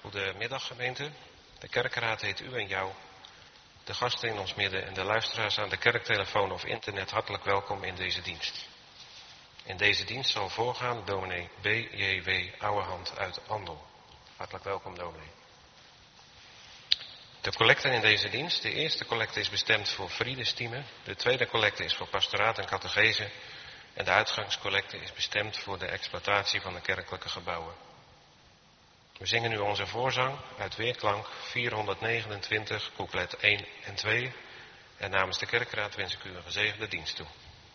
Goedemiddag gemeente. De kerkraad heet u en jou, de gasten in ons midden en de luisteraars aan de kerktelefoon of internet hartelijk welkom in deze dienst. In deze dienst zal voorgaan dominee B.J.W. Ouwehand uit Andel. Hartelijk welkom dominee. De collecten in deze dienst. De eerste collecte is bestemd voor Vredestiemen. De tweede collecte is voor pastoraat en catechese. En de uitgangscollecte is bestemd voor de exploitatie van de kerkelijke gebouwen. We zingen nu onze voorzang uit Weerklank 429, couplet 1 en 2. En namens de kerkraad wens ik u een gezegende dienst toe.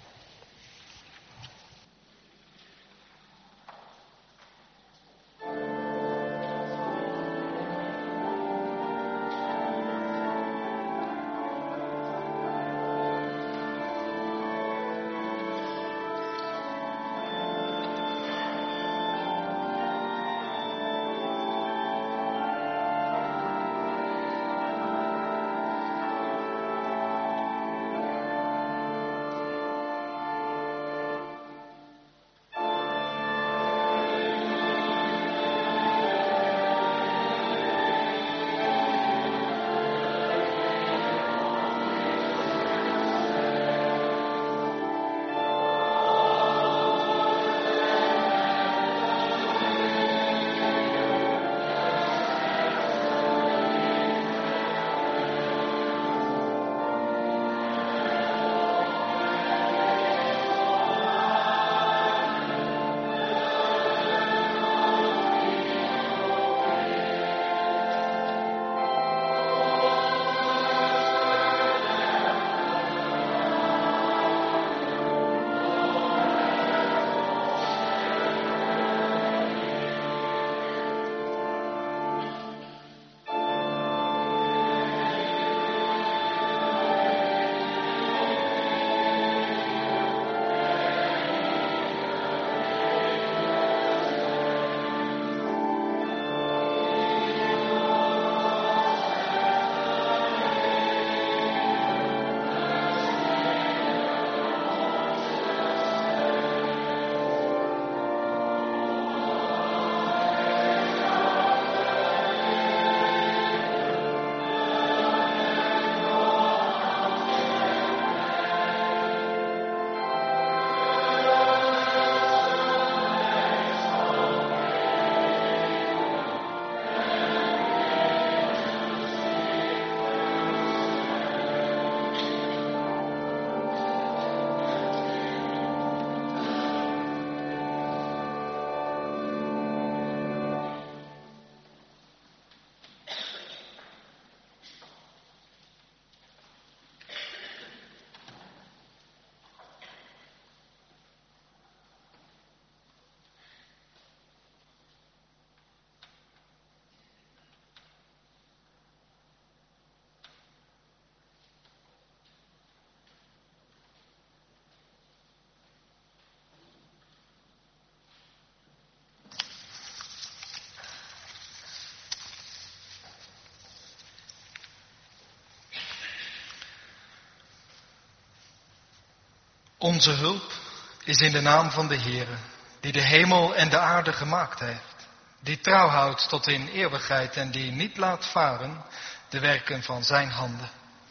Onze hulp is in de naam van de Heere, die de hemel en de aarde gemaakt heeft, die trouw houdt tot in eeuwigheid en die niet laat varen de werken van zijn handen.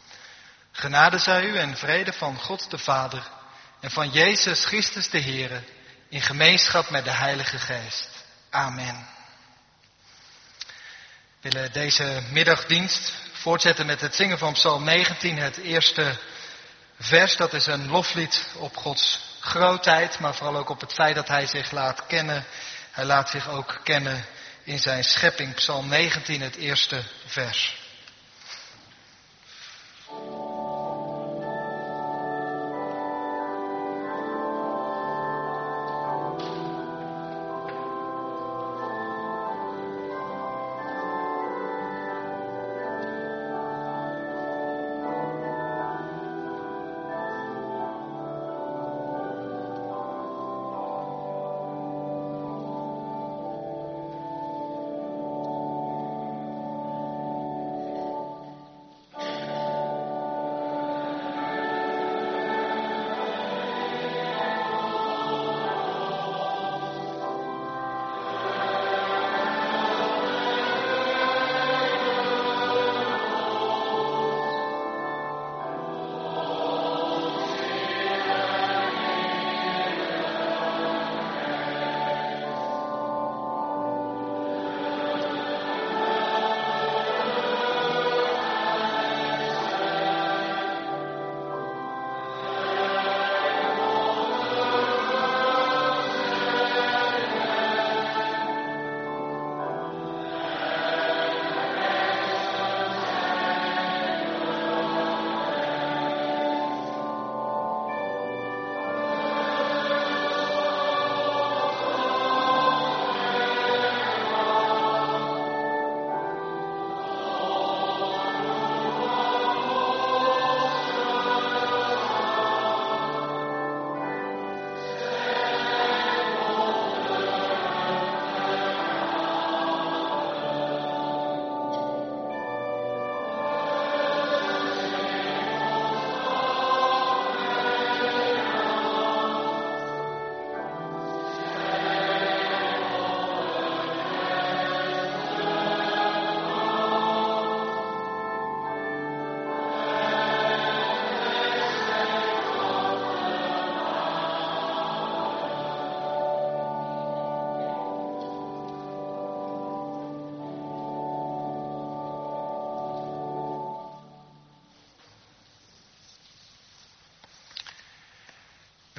Genade zij u en vrede van God de Vader en van Jezus Christus de Heere, in gemeenschap met de Heilige Geest. Amen. We willen deze middagdienst voortzetten met het zingen van Psalm 19, het eerste vers. Dat is een loflied op Gods grootheid, maar vooral ook op het feit dat hij zich laat kennen. Hij laat zich ook kennen in zijn schepping. Psalm 19, het eerste vers.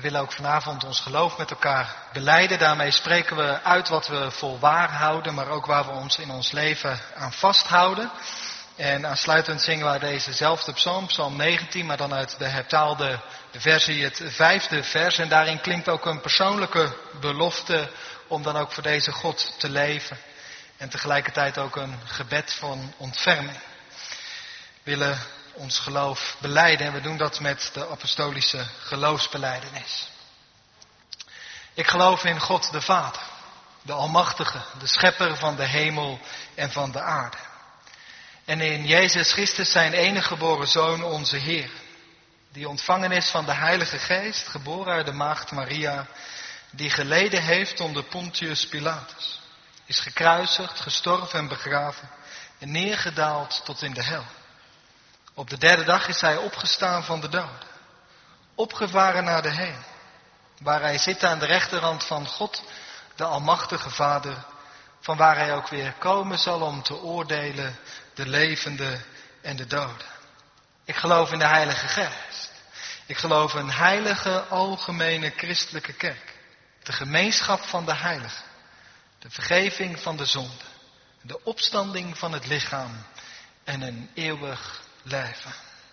willen ook vanavond ons geloof met elkaar belijden. Daarmee spreken we uit wat we voor waar houden, maar ook waar we ons in ons leven aan vasthouden. En aansluitend zingen wij dezezelfde psalm, psalm 19, maar dan uit de hertaalde versie, het 5e vers. En daarin klinkt ook een persoonlijke belofte om dan ook voor deze God te leven. En tegelijkertijd ook een gebed van ontferming. We willen ons geloof belijden en we doen dat met de apostolische geloofsbelijdenis. Ik geloof in God de Vader, de Almachtige, de Schepper van de hemel en van de aarde. En in Jezus Christus zijn enige geboren Zoon, onze Heer, die ontvangen is van de Heilige Geest, geboren uit de maagd Maria, die geleden heeft onder Pontius Pilatus, is gekruisigd, gestorven en begraven en neergedaald tot in de hel. Op de 3e dag is hij opgestaan van de doden, opgevaren naar de hemel, waar hij zit aan de rechterhand van God, de Almachtige Vader, van waar hij ook weer komen zal om te oordelen de levenden en de doden. Ik geloof in de Heilige Geest. Ik geloof in een heilige, algemene christelijke kerk. De gemeenschap van de heiligen. De vergeving van de zonde. De opstanding van het lichaam. En een eeuwig leven.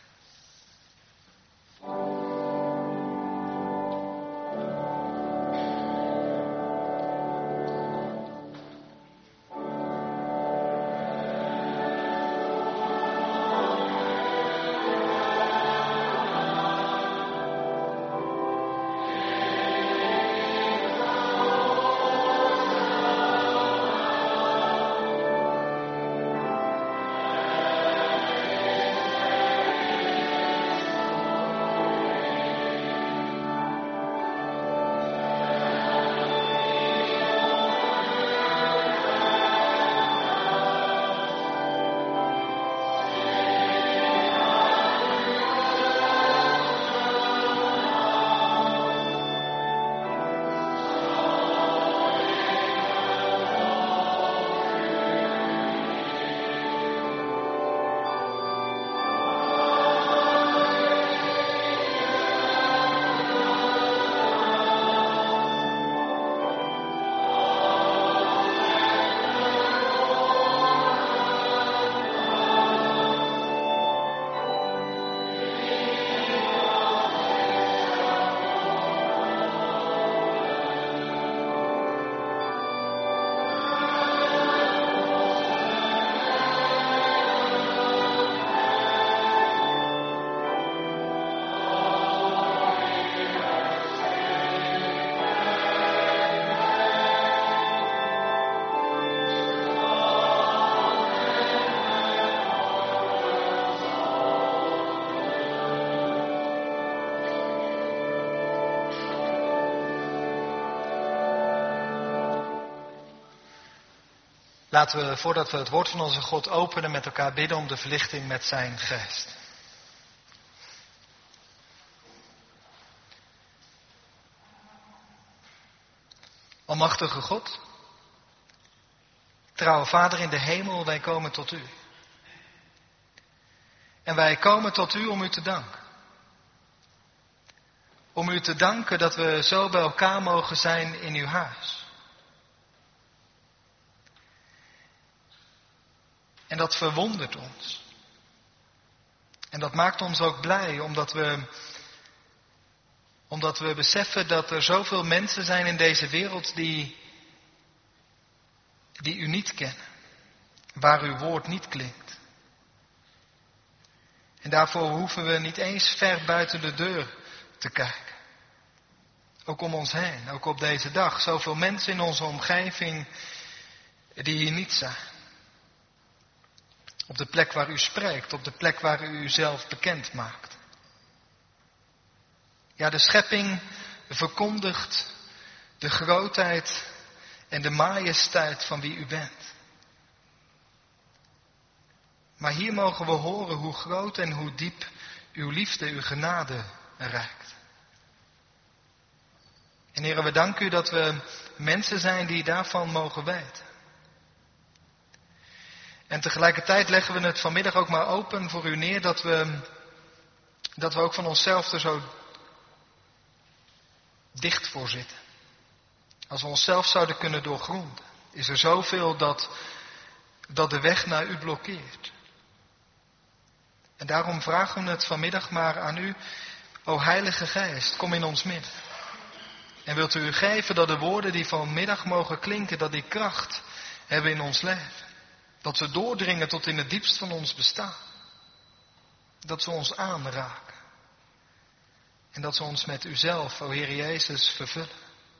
Laten we, voordat we het woord van onze God openen, met elkaar bidden om de verlichting met zijn geest. Almachtige God, trouwe Vader in de hemel, wij komen tot u. En wij komen tot u om u te danken. Om u te danken dat we zo bij elkaar mogen zijn in uw huis. En dat verwondert ons. En dat maakt ons ook blij, omdat we beseffen dat er zoveel mensen zijn in deze wereld die u niet kennen. Waar uw woord niet klinkt. En daarvoor hoeven we niet eens ver buiten de deur te kijken. Ook om ons heen, ook op deze dag. Zoveel mensen in onze omgeving die hier niet zijn. Op de plek waar u spreekt, op de plek waar u uzelf bekend maakt. Ja, de schepping verkondigt de grootheid en de majesteit van wie u bent. Maar hier mogen we horen hoe groot en hoe diep uw liefde, uw genade reikt. En Heere, we danken u dat we mensen zijn die daarvan mogen weten. En tegelijkertijd leggen we het vanmiddag ook maar open voor u neer dat we ook van onszelf er zo dicht voor zitten. Als we onszelf zouden kunnen doorgronden, is er zoveel dat de weg naar u blokkeert. En daarom vragen we het vanmiddag maar aan u, o Heilige Geest, kom in ons midden. En wilt u geven dat de woorden die vanmiddag mogen klinken, dat die kracht hebben in ons leven. Dat ze doordringen tot in het diepst van ons bestaan. Dat ze ons aanraken. En dat ze ons met uzelf, o Heer Jezus, vervullen.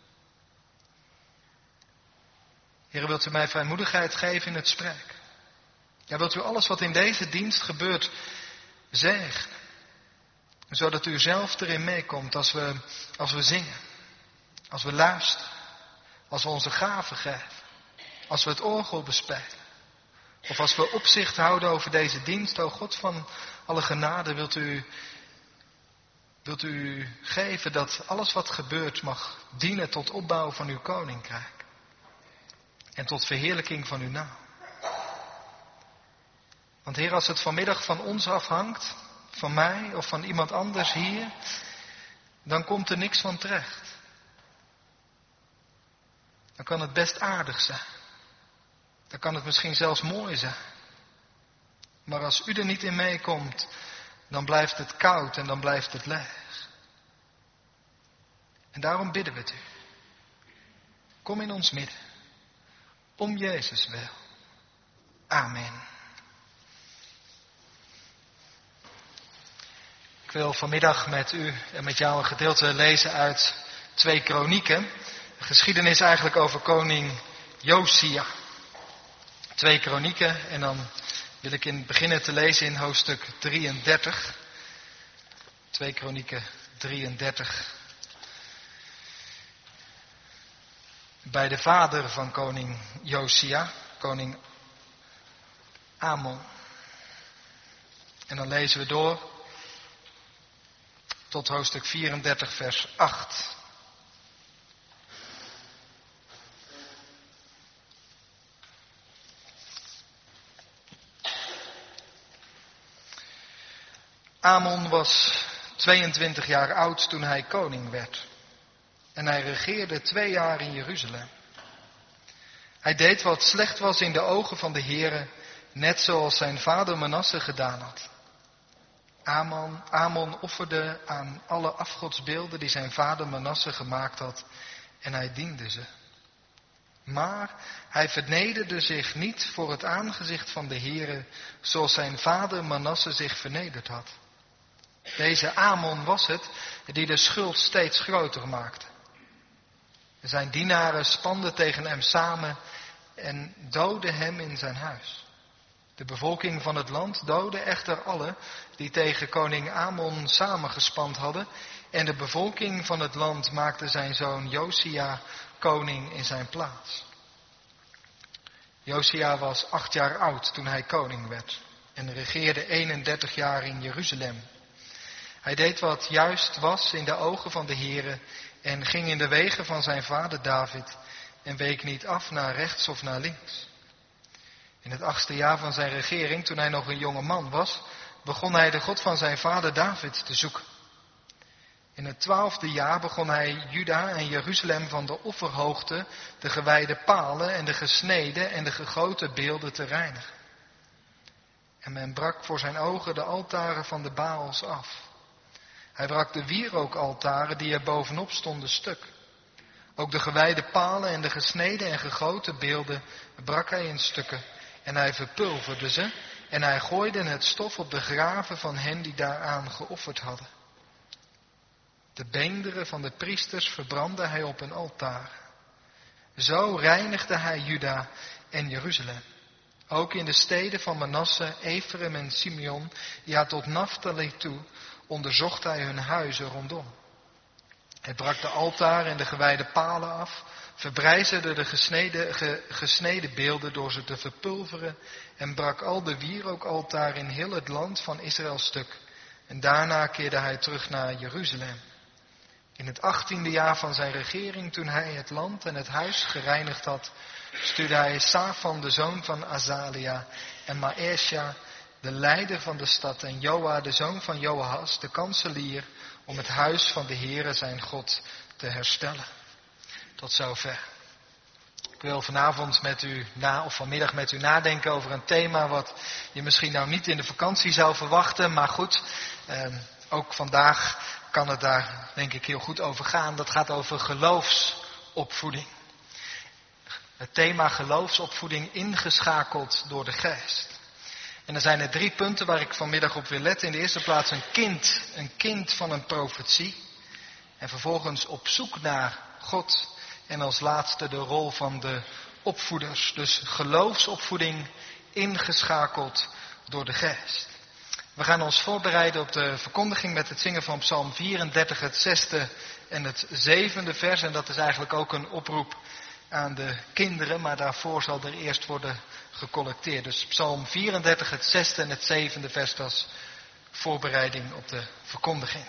Heer, wilt u mij vrijmoedigheid geven in het spreken? Ja, wilt u alles wat in deze dienst gebeurt zegenen? Zodat u zelf erin meekomt als we zingen. Als we luisteren. Als we onze gaven geven. Als we het orgel bespelen. Of als we opzicht houden over deze dienst. O God van alle genade, wilt u geven dat alles wat gebeurt mag dienen tot opbouw van uw koninkrijk. En tot verheerlijking van uw naam. Want Heer, als het vanmiddag van ons afhangt, van mij of van iemand anders hier, dan komt er niks van terecht. Dan kan het best aardig zijn. Dan kan het misschien zelfs mooi zijn. Maar als u er niet in meekomt, dan blijft het koud en dan blijft het leeg. En daarom bidden we het u. Kom in ons midden. Om Jezus wil. Amen. Ik wil vanmiddag met u en met jou een gedeelte lezen uit 2 Kronieken. De geschiedenis eigenlijk over koning Josia. 2 Kronieken en dan wil ik beginnen te lezen in hoofdstuk 33. 2 Kronieken 33. Bij de vader van koning Josia, koning Amon. En dan lezen we door tot hoofdstuk 34 vers 8. Amon was 22 jaar oud toen hij koning werd. En hij regeerde 2 jaar in Jeruzalem. Hij deed wat slecht was in de ogen van de Heere, net zoals zijn vader Manasse gedaan had. Amon offerde aan alle afgodsbeelden die zijn vader Manasse gemaakt had en hij diende ze. Maar hij vernederde zich niet voor het aangezicht van de Heere, zoals zijn vader Manasse zich vernederd had. Deze Amon was het die de schuld steeds groter maakte. Zijn dienaren spanden tegen hem samen en doodden hem in zijn huis. De bevolking van het land doodde echter alle die tegen koning Amon samengespand hadden. En de bevolking van het land maakte zijn zoon Josia koning in zijn plaats. Josia was 8 jaar oud toen hij koning werd en regeerde 31 jaar in Jeruzalem. Hij deed wat juist was in de ogen van de Heere en ging in de wegen van zijn vader David en week niet af naar rechts of naar links. In het 8e jaar van zijn regering, toen hij nog een jonge man was, begon hij de God van zijn vader David te zoeken. In het 12e jaar begon hij Juda en Jeruzalem van de offerhoogte, de gewijde palen en de gesneden en de gegoten beelden te reinigen. En men brak voor zijn ogen de altaren van de Baals af. Hij brak de wierookaltaren die er bovenop stonden stuk. Ook de gewijde palen en de gesneden en gegoten beelden brak hij in stukken. En hij verpulverde ze en hij gooide het stof op de graven van hen die daaraan geofferd hadden. De beenderen van de priesters verbrandde hij op een altaar. Zo reinigde hij Juda en Jeruzalem. Ook in de steden van Manasse, Efraim en Simeon, ja tot Naphtali toe, onderzocht hij hun huizen rondom. Hij brak de altaren en de gewijde palen af, verbrijzelde de gesneden beelden door ze te verpulveren en brak al de wierookaltaren in heel het land van Israël stuk. En daarna keerde hij terug naar Jeruzalem. In het 18e jaar van zijn regering, toen hij het land en het huis gereinigd had, stuurde hij Safan, de zoon van Azalia, en Maesja, de leider van de stad, en Joa, de zoon van Joahas, de kanselier, om het huis van de Heere zijn God te te herstellen. Tot zover. Ik wil vanavond met u of vanmiddag met u nadenken over een thema wat je misschien nou niet in de vakantie zou verwachten. Maar goed, ook vandaag kan het daar denk ik heel goed over gaan. Dat gaat over geloofsopvoeding. Het thema geloofsopvoeding ingeschakeld door de geest. En er zijn er 3 punten waar ik vanmiddag op wil letten. In de eerste plaats een kind van een profetie. En vervolgens op zoek naar God. En als laatste de rol van de opvoeders. Dus geloofsopvoeding ingeschakeld door de geest. We gaan ons voorbereiden op de verkondiging met het zingen van Psalm 34, het 6e en het 7e vers. En dat is eigenlijk ook een oproep aan de kinderen, maar daarvoor zal er eerst worden gecollecteerd. Dus Psalm 34, het 6e en het 7e vers als voorbereiding op de verkondiging.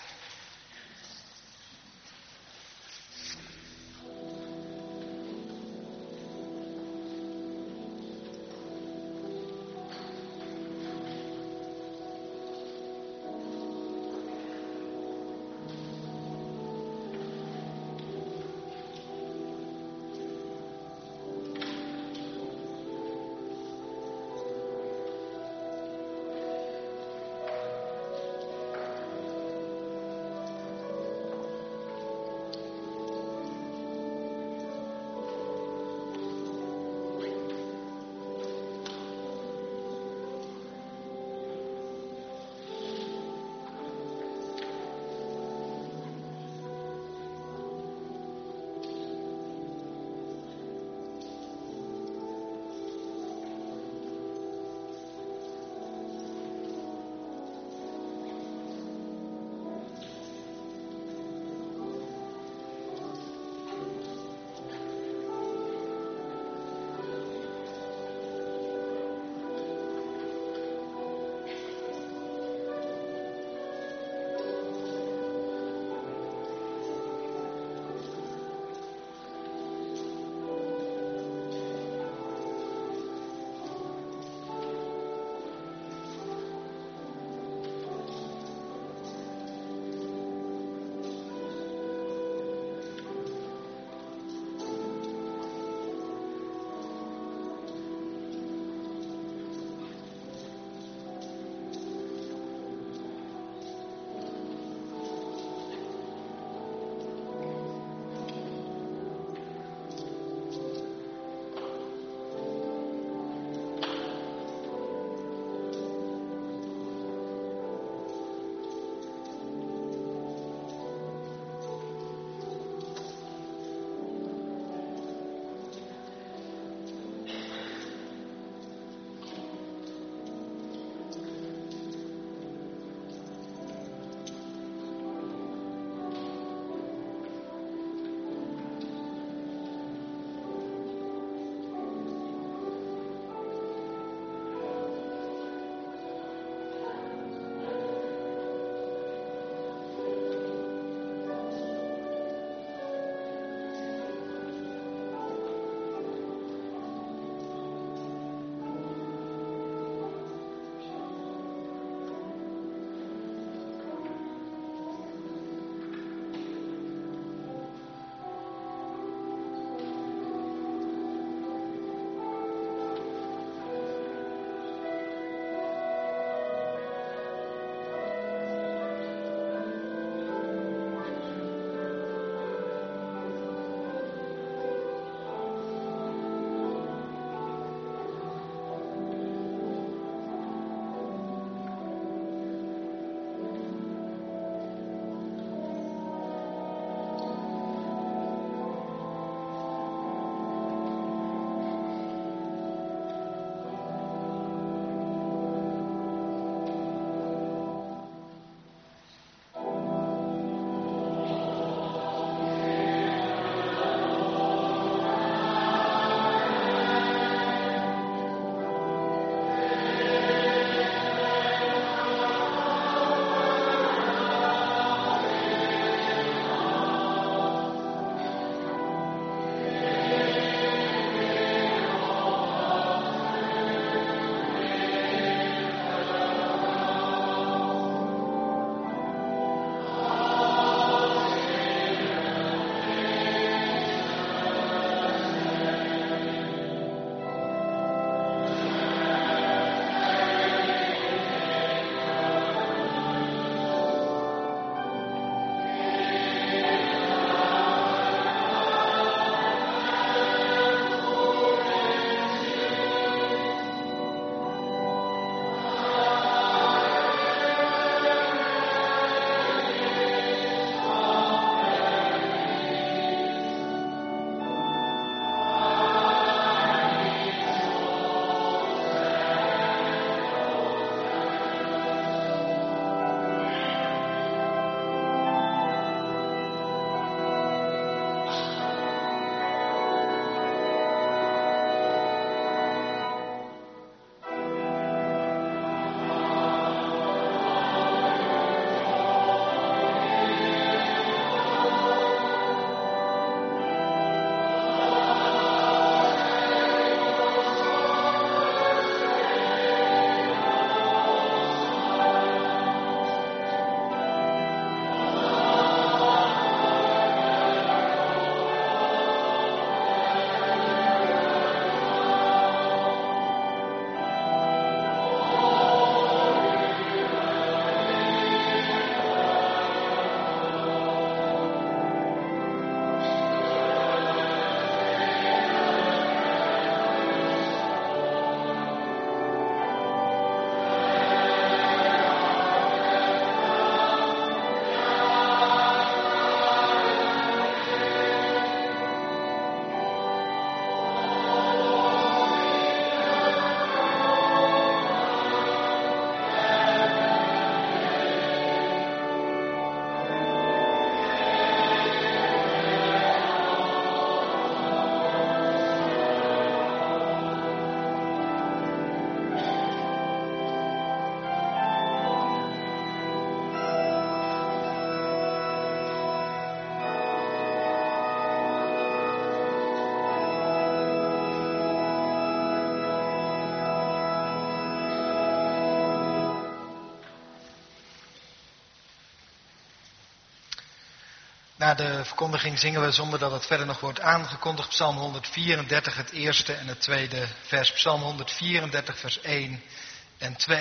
Na de verkondiging zingen we, zonder dat het verder nog wordt aangekondigd, Psalm 134, het eerste en het tweede vers. Psalm 134, vers 1 en 2.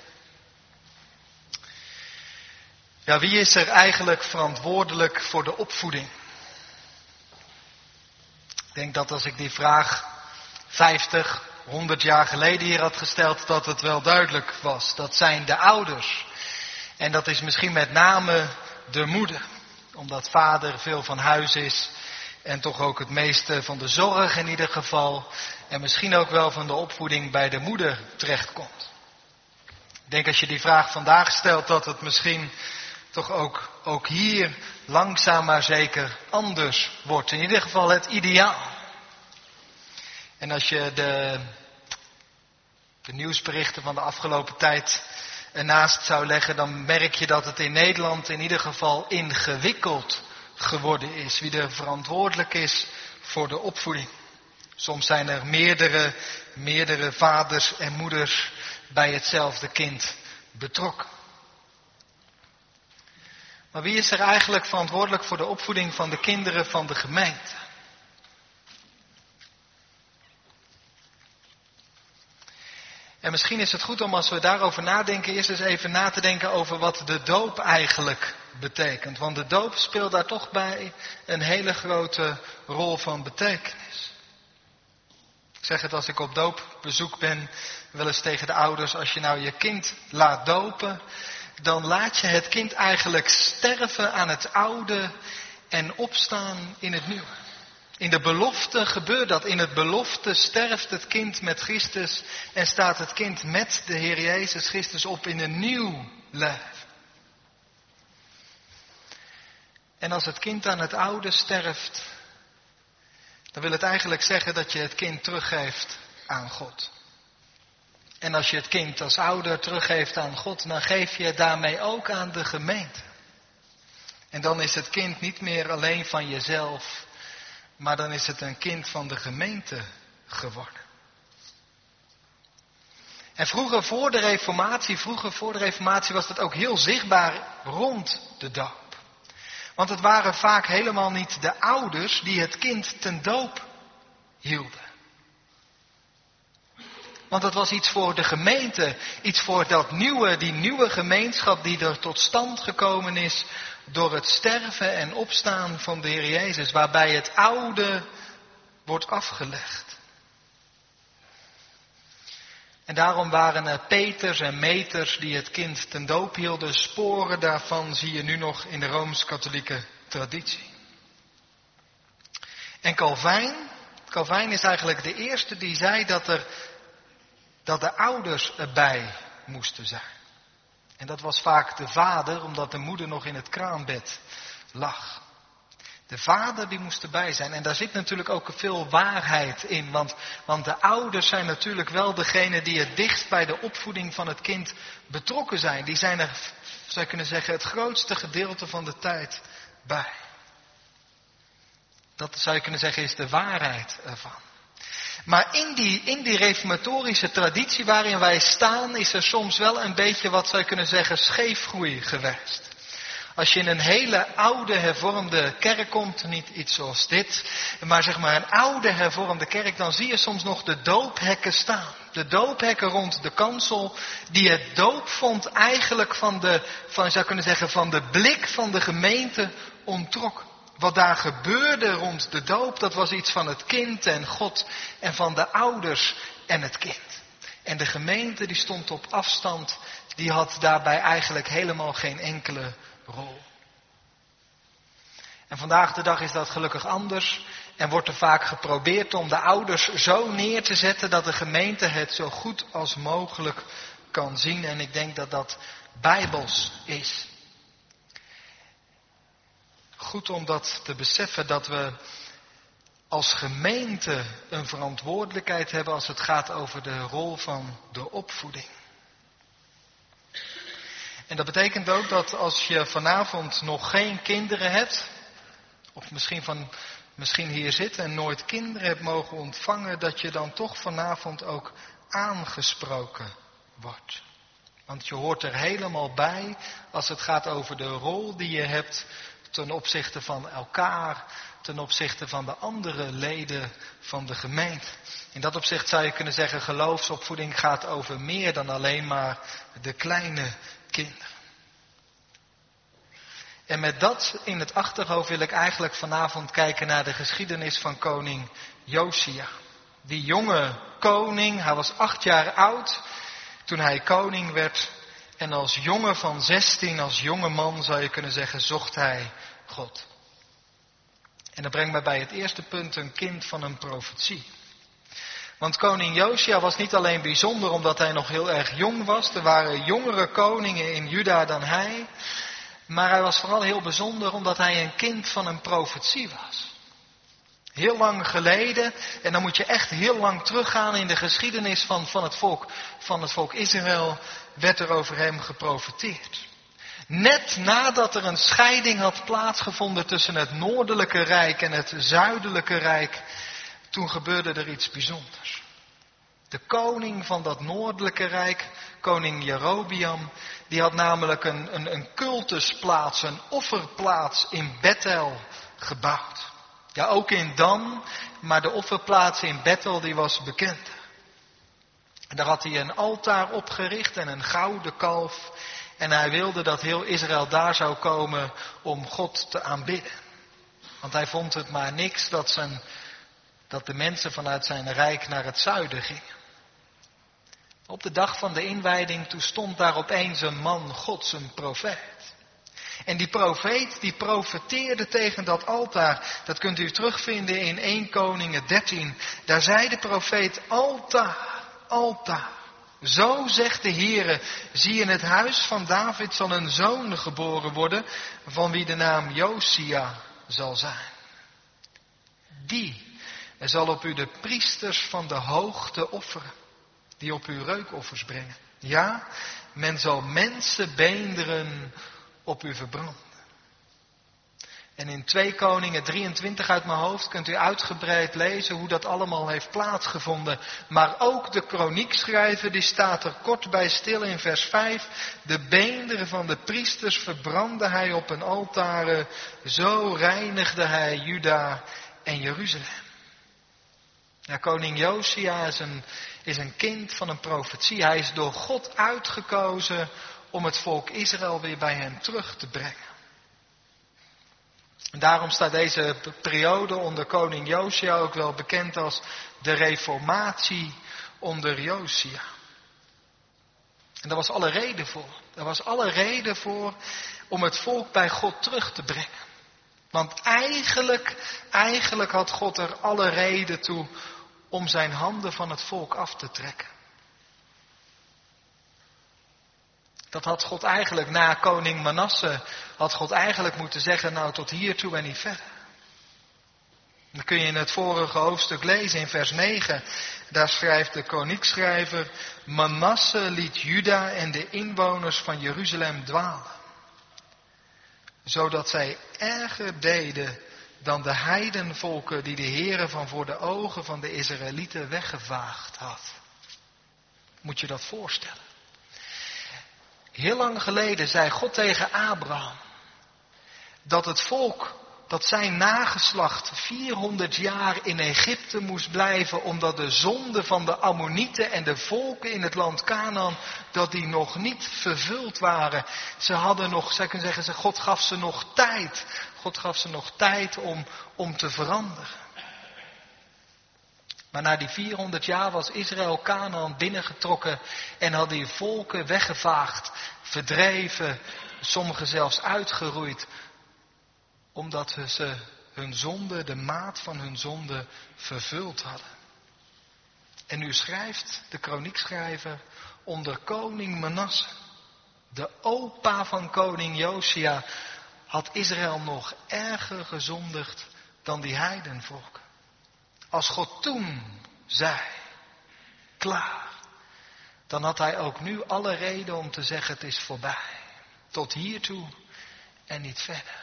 Ja, wie is er eigenlijk verantwoordelijk voor de opvoeding? Ik denk dat als ik die vraag 50, 100 jaar geleden hier had gesteld, dat het wel duidelijk was. Dat zijn de ouders. En dat is misschien met name de moeder. Omdat vader veel van huis is en toch ook het meeste van de zorg in ieder geval. En misschien ook wel van de opvoeding bij de moeder terechtkomt. Ik denk als je die vraag vandaag stelt dat het misschien toch ook hier langzaam maar zeker anders wordt. In ieder geval het ideaal. En als je de nieuwsberichten van de afgelopen tijd ernaast zou leggen, dan merk je dat het in Nederland in ieder geval ingewikkeld geworden is. Wie er verantwoordelijk is voor de opvoeding. Soms zijn er meerdere vaders en moeders bij hetzelfde kind betrokken. Maar wie is er eigenlijk verantwoordelijk voor de opvoeding van de kinderen van de gemeente? En misschien is het goed om, als we daarover nadenken, eerst eens even na te denken over wat de doop eigenlijk betekent. Want de doop speelt daar toch bij een hele grote rol van betekenis. Ik zeg het als ik op doopbezoek ben, wel eens tegen de ouders: als je nou je kind laat dopen, dan laat je het kind eigenlijk sterven aan het oude en opstaan in het nieuwe. In de belofte gebeurt dat. In het belofte sterft het kind met Christus en staat het kind met de Heer Jezus Christus op in een nieuw leven. En als het kind aan het oude sterft, dan wil het eigenlijk zeggen dat je het kind teruggeeft aan God. En als je het kind als ouder teruggeeft aan God, dan geef je het daarmee ook aan de gemeente. En dan is het kind niet meer alleen van jezelf, maar dan is het een kind van de gemeente geworden. En vroeger voor de reformatie was dat ook heel zichtbaar rond de doop. Want het waren vaak helemaal niet de ouders die het kind ten doop hielden. Want dat was iets voor de gemeente, iets voor die nieuwe gemeenschap die er tot stand gekomen is door het sterven en opstaan van de Heer Jezus, waarbij het oude wordt afgelegd. En daarom waren er peters en meters die het kind ten doop hielden. Sporen daarvan zie je nu nog in de Rooms-Katholieke traditie. En Calvijn is eigenlijk de eerste die zei dat de ouders erbij moesten zijn. En dat was vaak de vader, omdat de moeder nog in het kraambed lag. De vader die moest erbij zijn. En daar zit natuurlijk ook veel waarheid in. Want de ouders zijn natuurlijk wel degene die het dichtst bij de opvoeding van het kind betrokken zijn. Die zijn er, zou je kunnen zeggen, het grootste gedeelte van de tijd bij. Dat zou je kunnen zeggen is de waarheid ervan. Maar in die reformatorische traditie waarin wij staan, is er soms wel een beetje, wat zou je kunnen zeggen, scheefgroei geweest. Als je in een hele oude hervormde kerk komt, niet iets zoals dit, maar zeg maar een oude hervormde kerk, dan zie je soms nog de doophekken staan. De doophekken rond de kansel, die het doopvond eigenlijk van de blik van de gemeente ontrok. Wat daar gebeurde rond de doop, dat was iets van het kind en God en van de ouders en het kind. En de gemeente die stond op afstand, die had daarbij eigenlijk helemaal geen enkele rol. En vandaag de dag is dat gelukkig anders en wordt er vaak geprobeerd om de ouders zo neer te zetten dat de gemeente het zo goed als mogelijk kan zien. En ik denk dat dat bijbels is. Goed om dat te beseffen, dat we als gemeente een verantwoordelijkheid hebben als het gaat over de rol van de opvoeding. En dat betekent ook dat als je vanavond nog geen kinderen hebt, of misschien hier zit en nooit kinderen hebt mogen ontvangen, dat je dan toch vanavond ook aangesproken wordt. Want je hoort er helemaal bij als het gaat over de rol die je hebt ten opzichte van elkaar, ten opzichte van de andere leden van de gemeente. In dat opzicht zou je kunnen zeggen, geloofsopvoeding gaat over meer dan alleen maar de kleine kinderen. En met dat in het achterhoofd wil ik eigenlijk vanavond kijken naar de geschiedenis van koning Josia. Die jonge koning, hij was 8 jaar oud toen hij koning werd. En als jongen van 16, als jonge man zou je kunnen zeggen, zocht hij God. En dat brengt mij bij het eerste punt, een kind van een profetie. Want koning Josia was niet alleen bijzonder omdat hij nog heel erg jong was. Er waren jongere koningen in Juda dan hij. Maar hij was vooral heel bijzonder omdat hij een kind van een profetie was. Heel lang geleden, en dan moet je echt heel lang teruggaan in de geschiedenis van het volk Israël, werd er over hem geprofeteerd. Net nadat er een scheiding had plaatsgevonden tussen het noordelijke rijk en het zuidelijke rijk, toen gebeurde er iets bijzonders. De koning van dat noordelijke rijk, koning Jerobeam, die had namelijk een cultusplaats, een offerplaats in Bethel gebouwd. Ja, ook in Dan, maar de offerplaats in Bethel die was bekend. En daar had hij een altaar opgericht en een gouden kalf. En hij wilde dat heel Israël daar zou komen om God te aanbidden. Want hij vond het maar niks dat de mensen vanuit zijn rijk naar het zuiden gingen. Op de dag van de inwijding, toen stond daar opeens een man Gods, een profeet. En die profeet, die profeteerde tegen dat altaar. Dat kunt u terugvinden in 1 Koningen 13. Daar zei de profeet, altaar, altaar. Zo zegt de Heere, zie in het huis van David zal een zoon geboren worden, van wie de naam Josia zal zijn. Die zal op u de priesters van de hoogte offeren, die op u reukoffers brengen. Ja, men zal mensenbeenderen op u verbranden. En in 2 Koningen 23 uit mijn hoofd kunt u uitgebreid lezen hoe dat allemaal heeft plaatsgevonden. Maar ook de kroniekschrijver die staat er kort bij stil in vers 5. De beenderen van de priesters verbrandde hij op een altare. Zo reinigde hij Juda en Jeruzalem. Ja, koning Josia is een kind van een profetie. Hij is door God uitgekozen om het volk Israël weer bij hem terug te brengen. En daarom staat deze periode onder koning Josia ook wel bekend als de reformatie onder Josia. En daar was alle reden voor. Er was alle reden voor om het volk bij God terug te brengen. Want eigenlijk had God er alle reden toe om zijn handen van het volk af te trekken. Dat had God eigenlijk na koning Manasse, had God eigenlijk moeten zeggen, nou tot hiertoe en niet verder. Dan kun je in het vorige hoofdstuk lezen in vers 9. Daar schrijft de kroniekschrijver, Manasse liet Juda en de inwoners van Jeruzalem dwalen. Zodat zij erger deden dan de heidenvolken die de Heere van voor de ogen van de Israëlieten weggevaagd had. Moet je dat voorstellen? Heel lang geleden zei God tegen Abraham dat het volk, dat zijn nageslacht 400 jaar in Egypte moest blijven, omdat de zonde van de Ammonieten en de volken in het land Kanaan, dat die nog niet vervuld waren. Ze hadden nog, zij kunnen zeggen, God gaf ze nog tijd. God gaf ze nog tijd om te veranderen. Maar na die 400 jaar was Israël Kanaan binnengetrokken en had die volken weggevaagd, verdreven, sommigen zelfs uitgeroeid, omdat ze hun zonde, de maat van hun zonde, vervuld hadden. En nu schrijft de kroniekschrijver onder koning Manasse, de opa van koning Josia, had Israël nog erger gezondigd dan die heidenvolken. Als God toen zei, klaar, dan had hij ook nu alle reden om te zeggen, het is voorbij. Tot hiertoe en niet verder.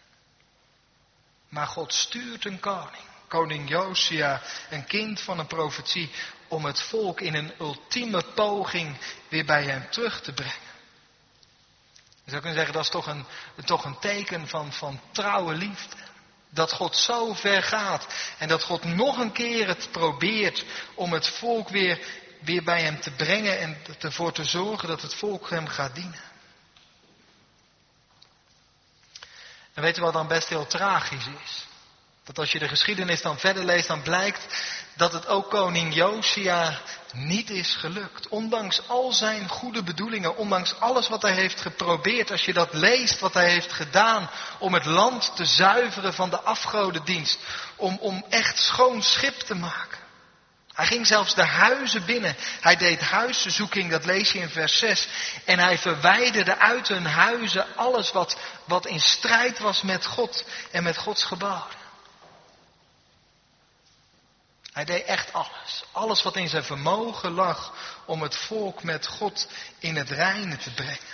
Maar God stuurt een koning, koning Josia, een kind van een profetie, om het volk in een ultieme poging weer bij hem terug te brengen. Je zou kunnen zeggen, dat is toch een teken van trouwe liefde. Dat God zo ver gaat en dat God nog een keer het probeert om het volk weer bij hem te brengen en ervoor te zorgen dat het volk hem gaat dienen. En weet u wat dan best heel tragisch is? Dat als je de geschiedenis dan verder leest, dan blijkt dat het ook koning Josia niet is gelukt. Ondanks al zijn goede bedoelingen, ondanks alles wat hij heeft geprobeerd. Als je dat leest, wat hij heeft gedaan om het land te zuiveren van de afgodendienst. Om echt schoon schip te maken. Hij ging zelfs de huizen binnen. Hij deed huiszoeking, dat lees je in vers 6. En hij verwijderde uit hun huizen alles wat in strijd was met God en met Gods geboden. Hij deed echt alles. Alles wat in zijn vermogen lag om het volk met God in het reine te brengen.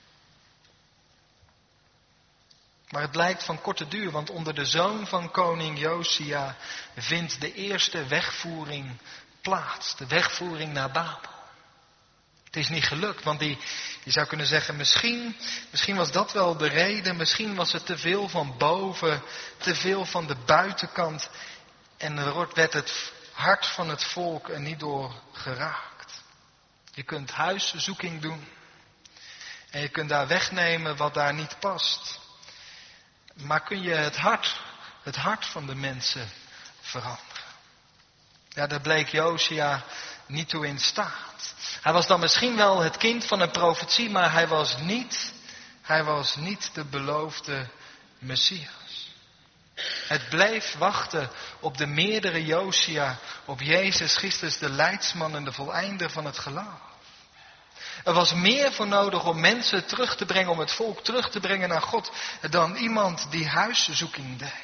Maar het blijkt van korte duur, want onder de zoon van koning Josia vindt de eerste wegvoering plaats. De wegvoering naar Babel. Het is niet gelukt, want je zou kunnen zeggen, misschien was dat wel de reden. Misschien was het te veel van boven, te veel van de buitenkant. En er werd het hart van het volk er niet door geraakt. Je kunt huiszoeking doen. En je kunt daar wegnemen wat daar niet past. Maar kun je het hart van de mensen veranderen? Ja, daar bleek Josia niet toe in staat. Hij was dan misschien wel het kind van een profetie, maar hij was niet de beloofde Messias. Het bleef wachten op de meerdere Josia, op Jezus Christus, de leidsman en de voleinder van het geloof. Er was meer voor nodig om mensen terug te brengen, om het volk terug te brengen naar God, dan iemand die huiszoeking deed.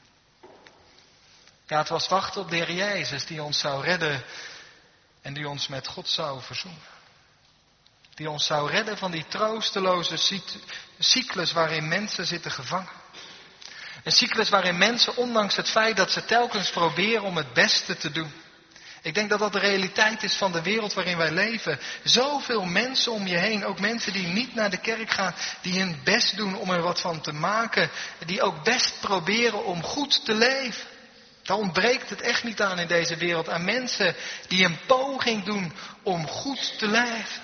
Ja, het was wachten op de Heer Jezus die ons zou redden en die ons met God zou verzoenen. Die ons zou redden van die troosteloze cyclus waarin mensen zitten gevangen. Een cyclus waarin mensen, ondanks het feit dat ze telkens proberen om het beste te doen. Ik denk dat dat de realiteit is van de wereld waarin wij leven. Zoveel mensen om je heen, ook mensen die niet naar de kerk gaan, die hun best doen om er wat van te maken. Die ook best proberen om goed te leven. Daar ontbreekt het echt niet aan in deze wereld. Aan mensen die een poging doen om goed te leven.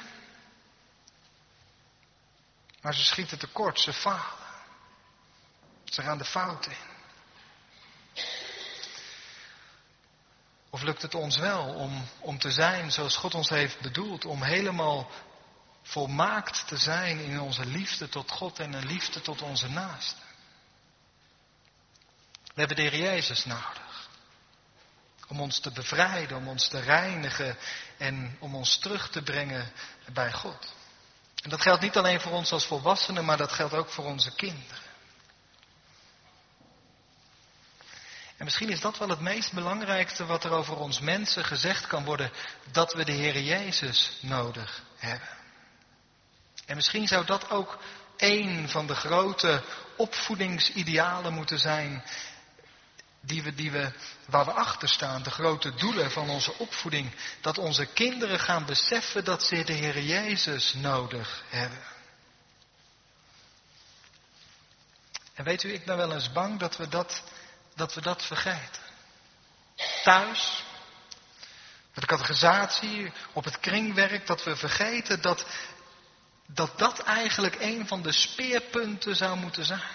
Maar ze schieten tekort, ze falen. Ze gaan de fout in. Of lukt het ons wel om te zijn zoals God ons heeft bedoeld. Om helemaal volmaakt te zijn in onze liefde tot God en een liefde tot onze naasten. We hebben de Heer Jezus nodig. Om ons te bevrijden, om ons te reinigen en om ons terug te brengen bij God. En dat geldt niet alleen voor ons als volwassenen, maar dat geldt ook voor onze kinderen. En misschien is dat wel het meest belangrijkste wat er over ons mensen gezegd kan worden. Dat we de Heer Jezus nodig hebben. En misschien zou dat ook één van de grote opvoedingsidealen moeten zijn. Waar we achter staan. De grote doelen van onze opvoeding. Dat onze kinderen gaan beseffen dat ze de Heer Jezus nodig hebben. En weet u, ik ben wel eens bang dat we dat vergeten. Thuis, met de catechisatie, op het kringwerk, dat we vergeten dat eigenlijk een van de speerpunten zou moeten zijn.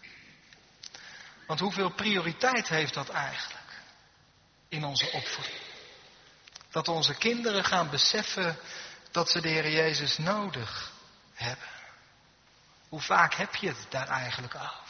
Want hoeveel prioriteit heeft dat eigenlijk in onze opvoeding? Dat onze kinderen gaan beseffen dat ze de Heer Jezus nodig hebben. Hoe vaak heb je het daar eigenlijk over?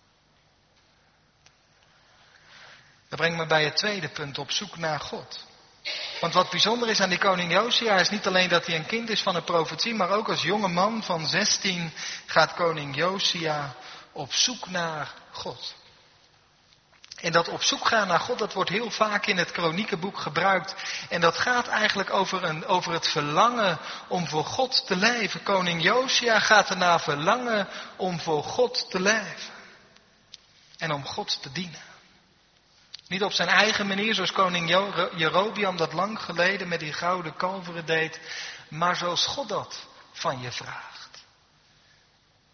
Dat brengt me bij het tweede punt, op zoek naar God. Want wat bijzonder is aan die koning Josia is niet alleen dat hij een kind is van een profetie, maar ook als jonge man van 16 gaat koning Josia op zoek naar God. En dat op zoek gaan naar God, dat wordt heel vaak in het kroniekenboek gebruikt. En dat gaat eigenlijk over het verlangen om voor God te leven. Koning Josia gaat ernaar verlangen om voor God te leven. En om God te dienen. Niet op zijn eigen manier, zoals koning Jerobeam dat lang geleden met die gouden kalveren deed. Maar zoals God dat van je vraagt.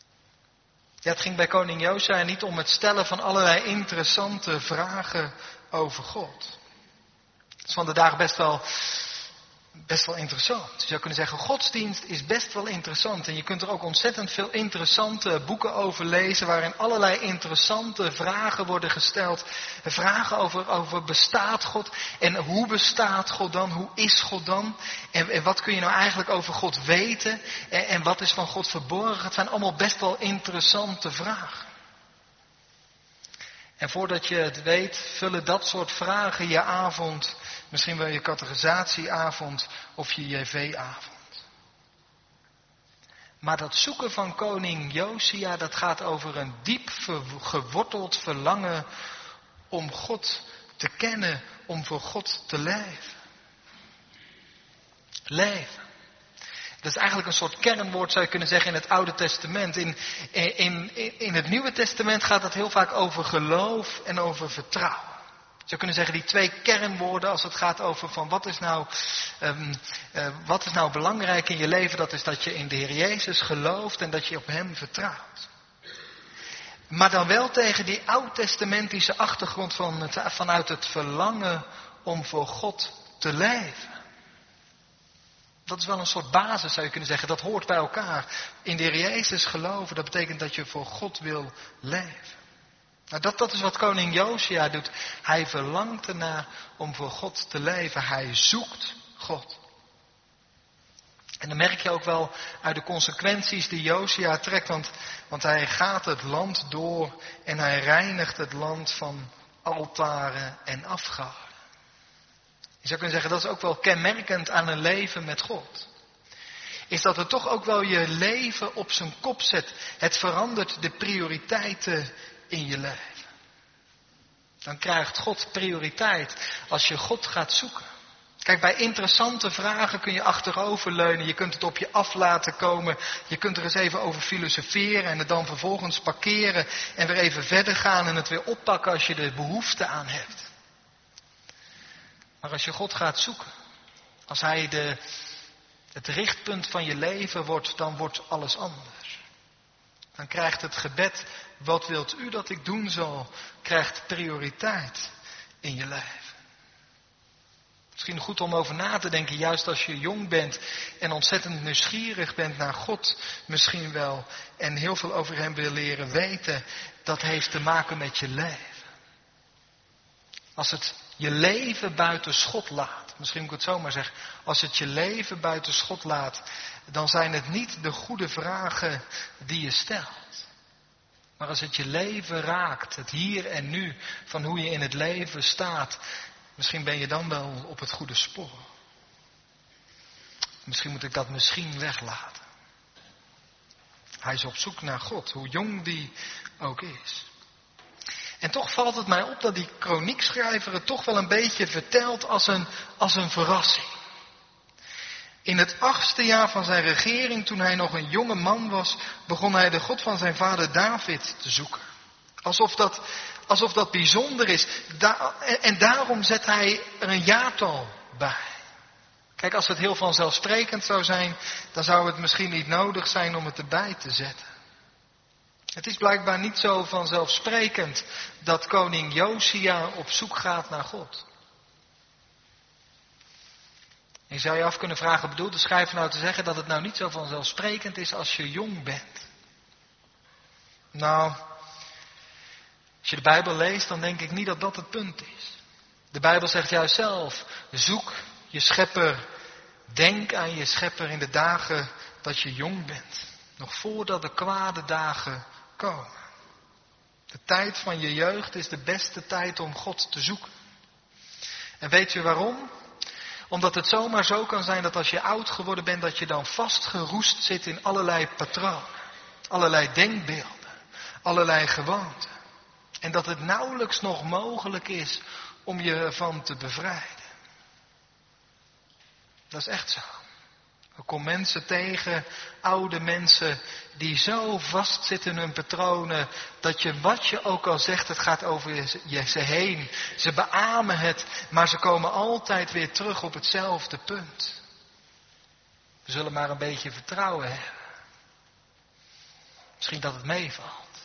Ja, het ging bij koning Josia niet om het stellen van allerlei interessante vragen over God. Het is van de dagen best wel interessant. Je zou kunnen zeggen, godsdienst is best wel interessant. En je kunt er ook ontzettend veel interessante boeken over lezen, waarin allerlei interessante vragen worden gesteld. Vragen over bestaat God? En hoe bestaat God dan? Hoe is God dan? En wat kun je nou eigenlijk over God weten? En wat is van God verborgen? Het zijn allemaal best wel interessante vragen. En voordat je het weet, vullen dat soort vragen je avond, misschien wel je categorisatieavond of je JV-avond. Maar dat zoeken van koning Josia, dat gaat over een diep geworteld verlangen om God te kennen, om voor God te leven. Leven. Dat is eigenlijk een soort kernwoord, zou je kunnen zeggen, in het Oude Testament. In het Nieuwe Testament gaat het heel vaak over geloof en over vertrouwen. Je zou kunnen zeggen, die twee kernwoorden als het gaat over van wat is nou belangrijk in je leven, dat is dat je in de Heer Jezus gelooft en dat je op Hem vertrouwt. Maar dan wel tegen die oud-testamentische achtergrond vanuit het verlangen om voor God te leven. Dat is wel een soort basis, zou je kunnen zeggen. Dat hoort bij elkaar. In de Heer Jezus geloven, dat betekent dat je voor God wil leven. Nou, dat is wat koning Josia doet. Hij verlangt ernaar om voor God te leven. Hij zoekt God. En dan merk je ook wel uit de consequenties die Josia trekt. Want hij gaat het land door en hij reinigt het land van altaren en afgoden. Je zou kunnen zeggen, dat is ook wel kenmerkend aan een leven met God. Is dat het toch ook wel je leven op zijn kop zet. Het verandert de prioriteiten in je leven. Dan krijgt God prioriteit als je God gaat zoeken. Kijk, bij interessante vragen kun je achteroverleunen. Je kunt het op je af laten komen. Je kunt er eens even over filosoferen en het dan vervolgens parkeren. En weer even verder gaan en het weer oppakken als je er behoefte aan hebt. Maar als je God gaat zoeken, als Hij het richtpunt van je leven wordt, dan wordt alles anders. Dan krijgt het gebed, wat wilt u dat ik doen zal, krijgt prioriteit in je leven. Misschien goed om over na te denken, juist als je jong bent en ontzettend nieuwsgierig bent naar God misschien wel. En heel veel over Hem wil leren weten, dat heeft te maken met je leven. Als het je leven buiten schot laat, misschien moet ik het zo maar zeggen. Als het je leven buiten schot laat, dan zijn het niet de goede vragen die je stelt. Maar als het je leven raakt, het hier en nu, van hoe je in het leven staat, misschien ben je dan wel op het goede spoor. Misschien moet ik dat misschien weglaten. Hij is op zoek naar God, hoe jong die ook is. En toch valt het mij op dat die kroniekschrijver het toch wel een beetje vertelt als een verrassing. In het 8e jaar van zijn regering, toen hij nog een jonge man was, begon hij de God van zijn vader David te zoeken. Alsof dat bijzonder is. En daarom zet hij er een jaartal bij. Kijk, als het heel vanzelfsprekend zou zijn, dan zou het misschien niet nodig zijn om het erbij te zetten. Het is blijkbaar niet zo vanzelfsprekend dat koning Josia op zoek gaat naar God. Je zou je af kunnen vragen, bedoelt de schrijver nou te zeggen dat het nou niet zo vanzelfsprekend is als je jong bent? Nou, als je de Bijbel leest, dan denk ik niet dat dat het punt is. De Bijbel zegt juist zelf, zoek je schepper, denk aan je schepper in de dagen dat je jong bent. Nog voordat de kwade dagen komen. De tijd van je jeugd is de beste tijd om God te zoeken. En weet je waarom? Omdat het zomaar zo kan zijn dat als je oud geworden bent, dat je dan vastgeroest zit in allerlei patronen. Allerlei denkbeelden. Allerlei gewoonten. En dat het nauwelijks nog mogelijk is om je ervan te bevrijden. Dat is echt zo. Ik kom mensen tegen, oude mensen, die zo vastzitten in hun patronen, dat je wat je ook al zegt, het gaat over ze heen. Ze beamen het, maar ze komen altijd weer terug op hetzelfde punt. We zullen maar een beetje vertrouwen hebben. Misschien dat het meevalt.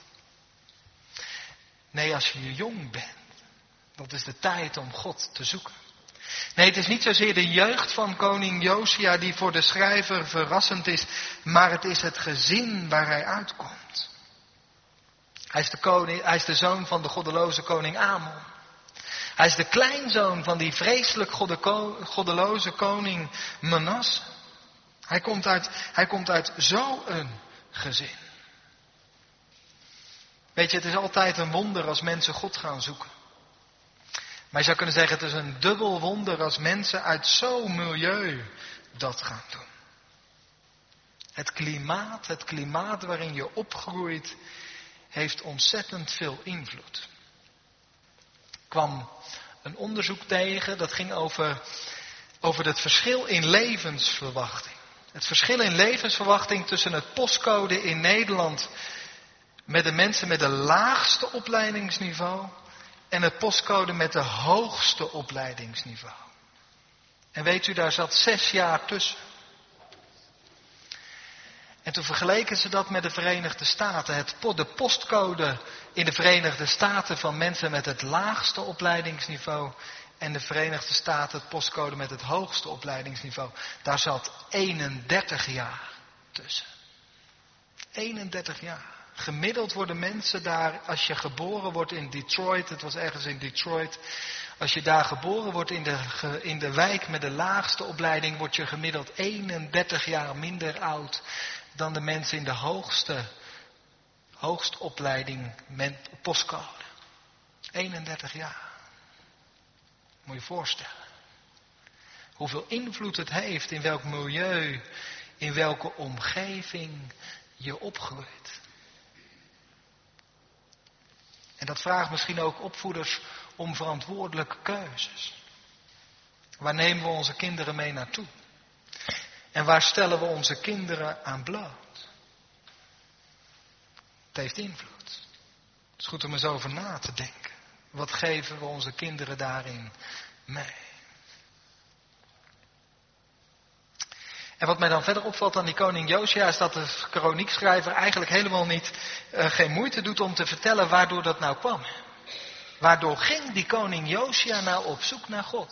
Nee, als je jong bent. Dat is de tijd om God te zoeken. Nee, het is niet zozeer de jeugd van koning Josia die voor de schrijver verrassend is, maar het is het gezin waar hij uitkomt. Hij is de zoon van de goddeloze koning Amon. Hij is de kleinzoon van die vreselijk goddeloze koning Manasse. Hij komt uit zo'n gezin. Weet je, het is altijd een wonder als mensen God gaan zoeken. Maar je zou kunnen zeggen, het is een dubbel wonder als mensen uit zo'n milieu dat gaan doen. Het klimaat waarin je opgroeit, heeft ontzettend veel invloed. Ik kwam een onderzoek tegen, dat ging over het verschil in levensverwachting. Het verschil in levensverwachting tussen het postcode in Nederland met de mensen met het laagste opleidingsniveau en het postcode met de hoogste opleidingsniveau. En weet u, daar zat 6 jaar tussen. En toen vergeleken ze dat met de Verenigde Staten. De postcode in de Verenigde Staten van mensen met het laagste opleidingsniveau en de Verenigde Staten het postcode met het hoogste opleidingsniveau. Daar zat 31 jaar tussen. 31 jaar. Gemiddeld worden mensen daar, als je geboren wordt in Detroit, het was ergens in Detroit, als je daar geboren wordt in de wijk met de laagste opleiding, word je gemiddeld 31 jaar minder oud dan de mensen in de hoogste opleiding met postcode. 31 jaar. Moet je je voorstellen. Hoeveel invloed het heeft in welk milieu, in welke omgeving je opgroeit. En dat vraagt misschien ook opvoeders om verantwoordelijke keuzes. Waar nemen we onze kinderen mee naartoe? En waar stellen we onze kinderen aan bloot? Het heeft invloed. Het is goed om eens over na te denken. Wat geven we onze kinderen daarin mee? En wat mij dan verder opvalt aan die koning Josia is dat de kroniekschrijver eigenlijk helemaal geen moeite doet om te vertellen waardoor dat nou kwam. Waardoor ging die koning Josia nou op zoek naar God?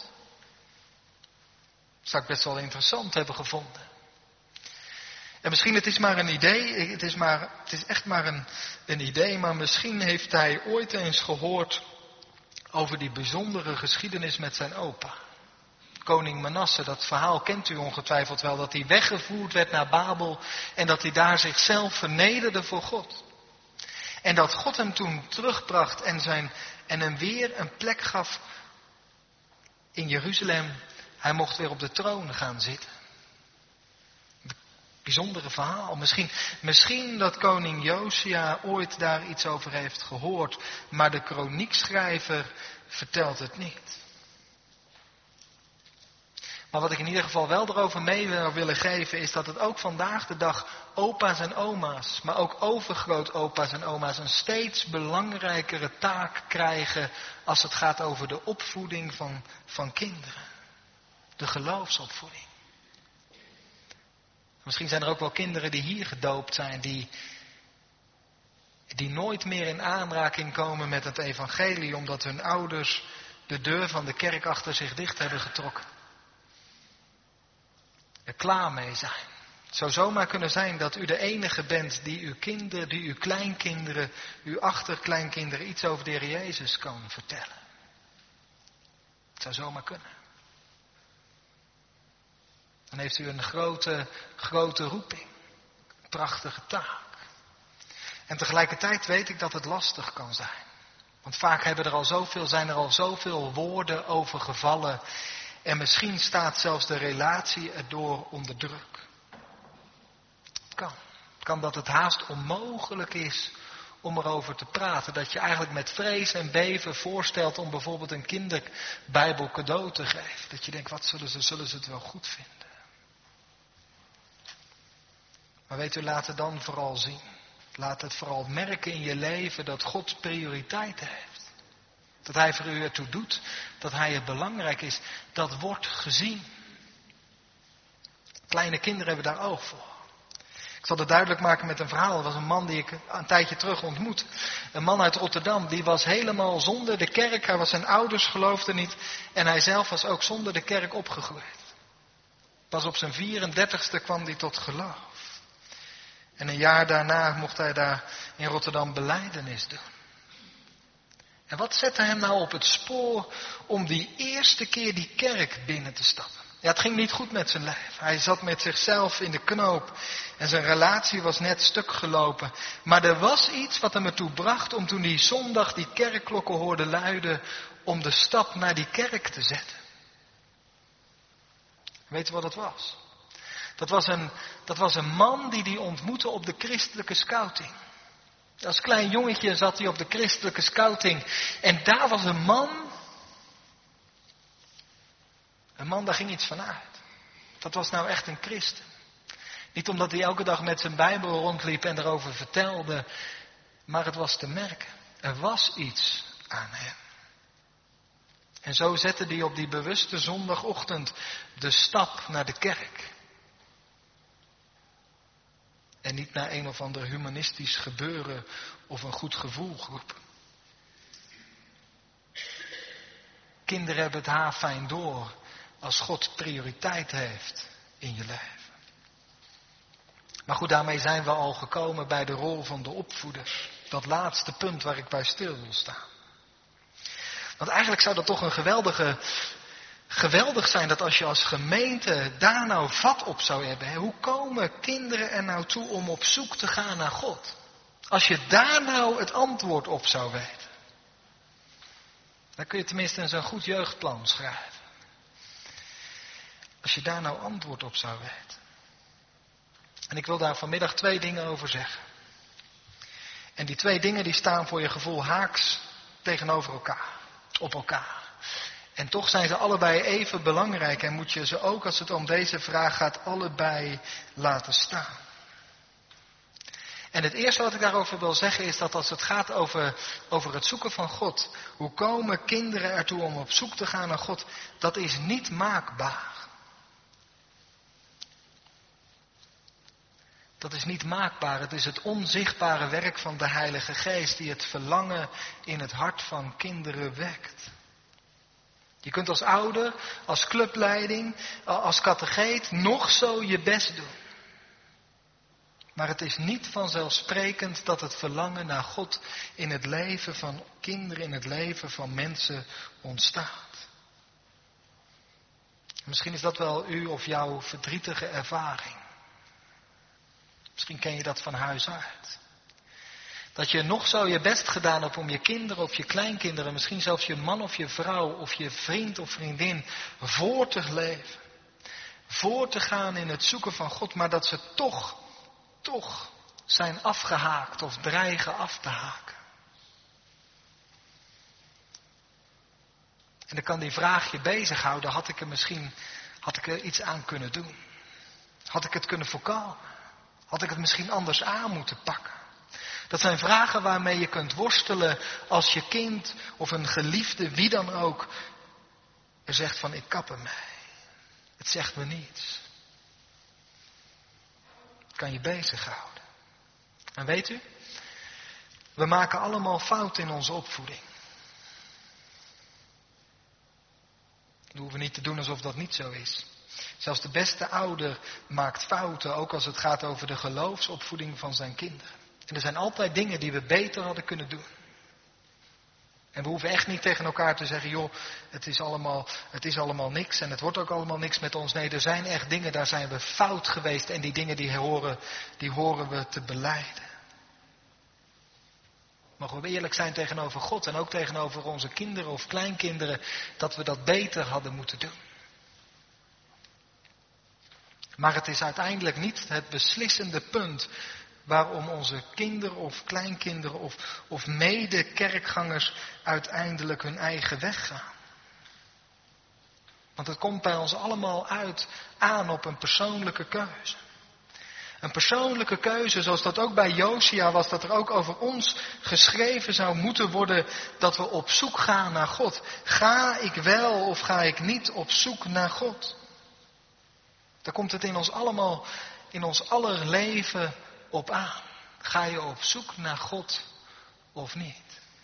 Dat zou ik best wel interessant hebben gevonden. En misschien het is maar een idee, het is echt maar een idee, maar misschien heeft hij ooit eens gehoord over die bijzondere geschiedenis met zijn opa. Koning Manasse, dat verhaal kent u ongetwijfeld wel, dat hij weggevoerd werd naar Babel en dat hij daar zichzelf vernederde voor God. En dat God hem toen terugbracht en hem weer een plek gaf in Jeruzalem. Hij mocht weer op de troon gaan zitten. Bijzondere verhaal. Misschien dat koning Josia ooit daar iets over heeft gehoord, maar de kroniekschrijver vertelt het niet. Maar wat ik in ieder geval wel erover mee zou willen geven is dat het ook vandaag de dag opa's en oma's, maar ook overgrootopa's en oma's een steeds belangrijkere taak krijgen als het gaat over de opvoeding van kinderen. De geloofsopvoeding. Misschien zijn er ook wel kinderen die hier gedoopt zijn, die nooit meer in aanraking komen met het evangelie omdat hun ouders de deur van de kerk achter zich dicht hebben getrokken. Er klaar mee zijn. Het zou zomaar kunnen zijn dat u de enige bent die uw kleinkinderen, uw achterkleinkinderen iets over de Heer Jezus kan vertellen. Het zou zomaar kunnen. Dan heeft u een grote roeping. Een prachtige taak. En tegelijkertijd weet ik dat het lastig kan zijn. Want vaak zijn er al zoveel woorden over gevallen. En misschien staat zelfs de relatie erdoor onder druk. Het kan. Het kan dat het haast onmogelijk is om erover te praten. Dat je eigenlijk met vrees en beven voorstelt om bijvoorbeeld een kinderbijbel cadeau te geven. Dat je denkt, wat zullen ze het wel goed vinden? Maar weet u, laat het dan vooral zien. Laat het vooral merken in je leven dat God prioriteit heeft. Dat hij voor u ertoe doet, dat hij het belangrijk is. Dat wordt gezien. Kleine kinderen hebben daar oog voor. Ik Ik zal het duidelijk maken met een verhaal. Er was een man die ik een tijdje terug ontmoet. Een man uit Rotterdam, die was helemaal zonder de kerk. Hij was zijn ouders geloofden niet. En hij zelf was ook zonder de kerk opgegroeid. Pas op zijn 34ste kwam hij tot geloof. En een jaar daarna mocht hij daar in Rotterdam belijdenis doen. En wat zette hem nou op het spoor om die eerste keer die kerk binnen te stappen? Ja, het ging niet goed met zijn lijf. Hij zat met zichzelf in de knoop en zijn relatie was net stuk gelopen. Maar er was iets wat hem ertoe bracht om toen die zondag die kerkklokken hoorde luiden, om de stap naar die kerk te zetten. Weet u wat het was? Dat was een man die hij ontmoette op de christelijke scouting. Als klein jongetje zat hij op de christelijke scouting. En daar was een man, daar ging iets van uit. Dat was nou echt een christen. Niet omdat hij elke dag met zijn Bijbel rondliep en erover vertelde. Maar het was te merken. Er was iets aan hem. En zo zette hij op die bewuste zondagochtend de stap naar de kerk. En niet naar een of ander humanistisch gebeuren of een goed gevoelgroep. Kinderen hebben het haarfijn door als God prioriteit heeft in je leven. Maar goed, daarmee zijn we al gekomen bij de rol van de opvoeders. Dat laatste punt waar ik bij stil wil staan. Want eigenlijk zou dat toch een geweldig zijn dat als je als gemeente daar nou vat op zou hebben. Hè? Hoe komen kinderen er nou toe om op zoek te gaan naar God? Als je daar nou het antwoord op zou weten. Dan kun je tenminste eens een goed jeugdplan schrijven. Als je daar nou antwoord op zou weten. En ik wil daar vanmiddag 2 dingen over zeggen. En die 2 dingen die staan voor je gevoel haaks tegenover elkaar. Op elkaar. En toch zijn ze allebei even belangrijk en moet je ze ook als het om deze vraag gaat allebei laten staan. En het eerste wat ik daarover wil zeggen is dat als het gaat over het zoeken van God, hoe komen kinderen ertoe om op zoek te gaan naar God, dat is niet maakbaar. Dat is niet maakbaar, het is het onzichtbare werk van de Heilige Geest die het verlangen in het hart van kinderen wekt. Je kunt als ouder, als clubleiding, als catecheet nog zo je best doen. Maar het is niet vanzelfsprekend dat het verlangen naar God in het leven van kinderen, in het leven van mensen ontstaat. Misschien is dat wel uw of jouw verdrietige ervaring. Misschien ken je dat van huis uit. Dat je nog zo je best gedaan hebt om je kinderen of je kleinkinderen, misschien zelfs je man of je vrouw of je vriend of vriendin voor te leven. Voor te gaan in het zoeken van God, maar dat ze toch zijn afgehaakt of dreigen af te haken. En dan kan die vraag je bezighouden, had ik er iets aan kunnen doen? Had ik het kunnen voorkomen? Had ik het misschien anders aan moeten pakken? Dat zijn vragen waarmee je kunt worstelen als je kind of een geliefde, wie dan ook, er zegt van ik kap ermee. Het zegt me niets. Het kan je bezighouden. En weet u, we maken allemaal fouten in onze opvoeding. Dat hoeven we niet te doen alsof dat niet zo is. Zelfs de beste ouder maakt fouten, ook als het gaat over de geloofsopvoeding van zijn kinderen. En er zijn altijd dingen die we beter hadden kunnen doen. En we hoeven echt niet tegen elkaar te zeggen, joh, het is allemaal niks en het wordt ook allemaal niks met ons. Nee, er zijn echt dingen, daar zijn we fout geweest en die dingen die horen we te belijden. Mogen we eerlijk zijn tegenover God en ook tegenover onze kinderen of kleinkinderen, dat we dat beter hadden moeten doen. Maar het is uiteindelijk niet het beslissende punt waarom onze kinderen of kleinkinderen of mede-kerkgangers uiteindelijk hun eigen weg gaan. Want het komt bij ons allemaal aan op een persoonlijke keuze. Een persoonlijke keuze zoals dat ook bij Josia was, dat er ook over ons geschreven zou moeten worden dat we op zoek gaan naar God. Ga ik wel of ga ik niet op zoek naar God? Daar komt het in ons allemaal in ons aller leven op aan? Ga je op zoek naar God of niet?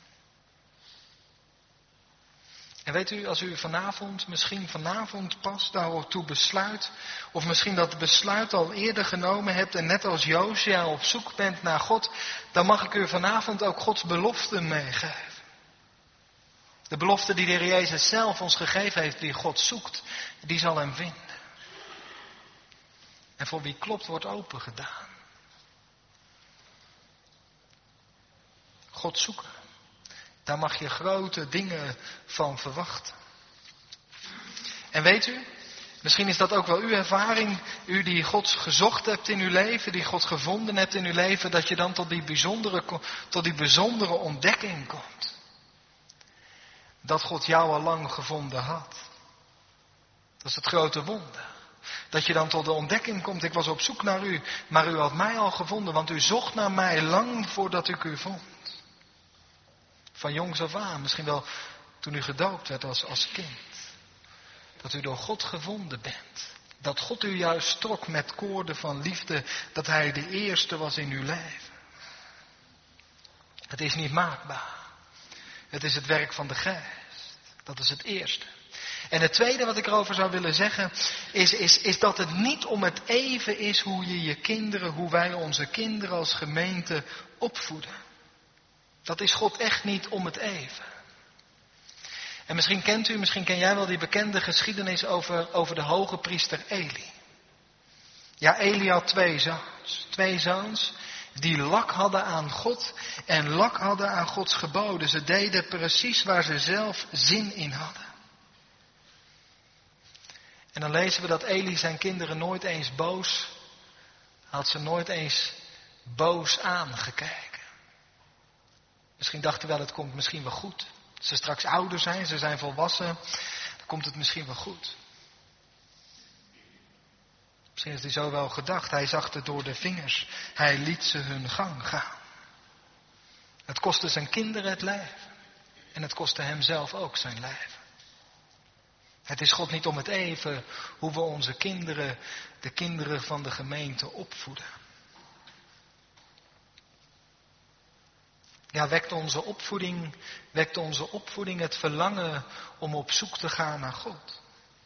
En weet u, als u misschien vanavond pas daartoe besluit, of misschien dat besluit al eerder genomen hebt en net als Josia op zoek bent naar God, dan mag ik u vanavond ook Gods belofte meegeven. De belofte die de Heer Jezus zelf ons gegeven heeft, die God zoekt, die zal hem vinden. En voor wie klopt, wordt open gedaan. God zoeken. Daar mag je grote dingen van verwachten. En weet u, misschien is dat ook wel uw ervaring, u die God gezocht hebt in uw leven, die God gevonden hebt in uw leven, dat je dan tot die bijzondere ontdekking komt. Dat God jou al lang gevonden had. Dat is het grote wonder. Dat je dan tot de ontdekking komt, ik was op zoek naar u, maar u had mij al gevonden, want u zocht naar mij lang voordat ik u vond. Van jongs af aan, misschien wel toen u gedoopt werd als kind. Dat u door God gevonden bent. Dat God u juist trok met koorden van liefde, dat Hij de eerste was in uw leven. Het is niet maakbaar. Het is het werk van de Geest. Dat is het eerste. En het tweede wat ik erover zou willen zeggen, is dat het niet om het even is hoe wij onze kinderen als gemeente opvoeden. Dat is God echt niet om het even. En misschien ken jij wel die bekende geschiedenis over de hoge priester Eli. Ja, Eli had 2 zoons. 2 zoons die lak hadden aan God en lak hadden aan Gods geboden. Ze deden precies waar ze zelf zin in hadden. En dan lezen we dat Eli zijn kinderen nooit eens had ze nooit eens boos aangekeken. Misschien dachten we wel, het komt misschien wel goed. Als ze straks ouder zijn, ze zijn volwassen, dan komt het misschien wel goed. Misschien heeft hij zo wel gedacht. Hij zag het door de vingers. Hij liet ze hun gang gaan. Het kostte zijn kinderen het leven. En het kostte hem zelf ook zijn leven. Het is God niet om het even hoe we onze kinderen, de kinderen van de gemeente, opvoeden. Ja, wekt onze opvoeding het verlangen om op zoek te gaan naar God.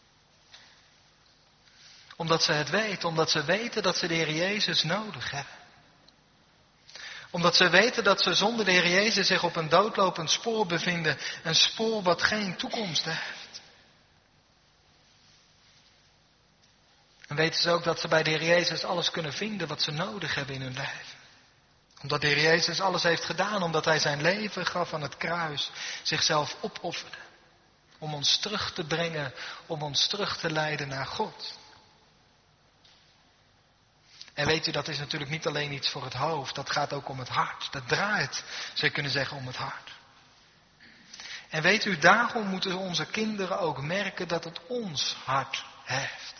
Omdat ze het weten, omdat ze weten dat ze de Heer Jezus nodig hebben. Omdat ze weten dat ze zonder de Heer Jezus zich op een doodlopend spoor bevinden. Een spoor wat geen toekomst heeft. En weten ze ook dat ze bij de Heer Jezus alles kunnen vinden wat ze nodig hebben in hun leven. Omdat de Heer Jezus alles heeft gedaan, omdat Hij zijn leven gaf aan het kruis, zichzelf opofferde. Om ons terug te brengen, om ons terug te leiden naar God. En weet u, dat is natuurlijk niet alleen iets voor het hoofd, dat gaat ook om het hart. Dat draait, zou je kunnen zeggen, om het hart. En weet u, daarom moeten onze kinderen ook merken dat het ons hart heeft.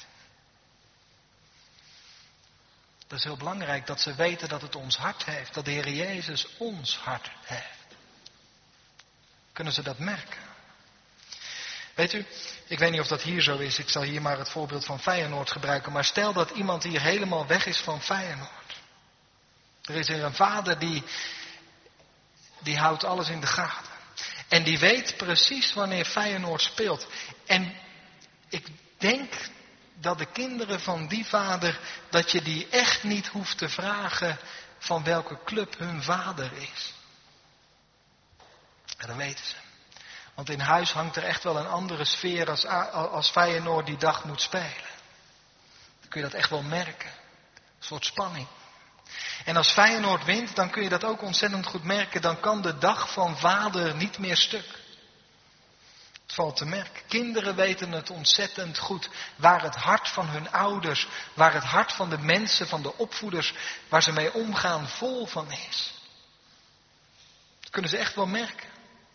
Dat is heel belangrijk, dat ze weten dat het ons hart heeft. Dat de Heer Jezus ons hart heeft. Kunnen ze dat merken? Weet u, ik weet niet of dat hier zo is. Ik zal hier maar het voorbeeld van Feyenoord gebruiken. Maar stel dat iemand hier helemaal weg is van Feyenoord. Er is hier een vader die houdt alles in de gaten. En die weet precies wanneer Feyenoord speelt. En ik denk dat de kinderen van die vader, dat je die echt niet hoeft te vragen van welke club hun vader is. En dat weten ze. Want in huis hangt er echt wel een andere sfeer als Feyenoord die dag moet spelen. Dan kun je dat echt wel merken. Een soort spanning. En als Feyenoord wint, dan kun je dat ook ontzettend goed merken. Dan kan de dag van vader niet meer stuk. Het valt te merken. Kinderen weten het ontzettend goed. Waar het hart van hun ouders, waar het hart van de mensen, van de opvoeders, waar ze mee omgaan, vol van is. Dat kunnen ze echt wel merken.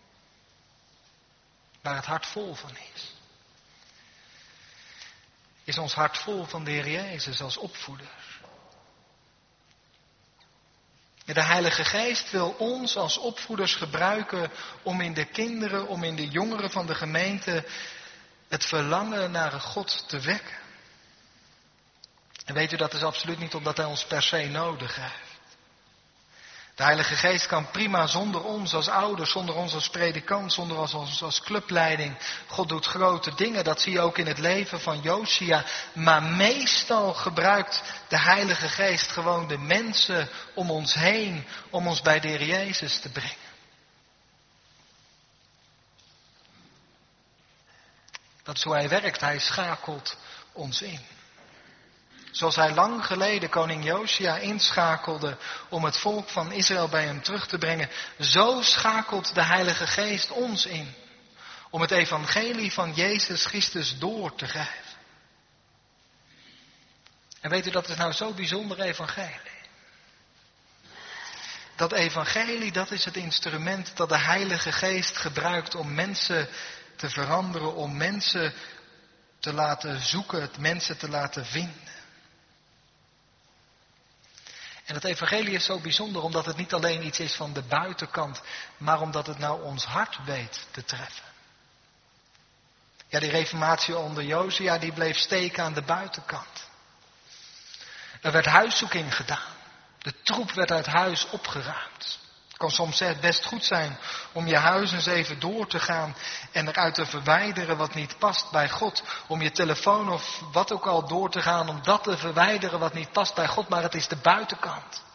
Waar het hart vol van is. Is ons hart vol van de Heer Jezus als opvoeder. De Heilige Geest wil ons als opvoeders gebruiken om in de kinderen, om in de jongeren van de gemeente het verlangen naar God te wekken. En weet u, dat is absoluut niet omdat hij ons per se nodig heeft. De Heilige Geest kan prima zonder ons als ouders, zonder ons als predikant, zonder ons als clubleiding. God doet grote dingen, dat zie je ook in het leven van Josia. Maar meestal gebruikt de Heilige Geest gewoon de mensen om ons heen, om ons bij de Heer Jezus te brengen. Dat is hoe hij werkt, hij schakelt ons in. Zoals hij lang geleden koning Josia inschakelde om het volk van Israël bij hem terug te brengen, zo schakelt de Heilige Geest ons in om het evangelie van Jezus Christus door te geven. En weet u, dat is nou zo'n bijzonder evangelie. Dat evangelie, dat is het instrument dat de Heilige Geest gebruikt om mensen te veranderen, om mensen te laten zoeken, het mensen te laten vinden. En het evangelie is zo bijzonder omdat het niet alleen iets is van de buitenkant, maar omdat het nou ons hart weet te treffen. Ja, die reformatie onder Josia, die bleef steken aan de buitenkant. Er werd huiszoeking gedaan. De troep werd uit huis opgeruimd. Het kan soms best goed zijn om je huis eens even door te gaan en eruit te verwijderen wat niet past bij God. Om je telefoon of wat ook al door te gaan om dat te verwijderen wat niet past bij God, maar het is de buitenkant.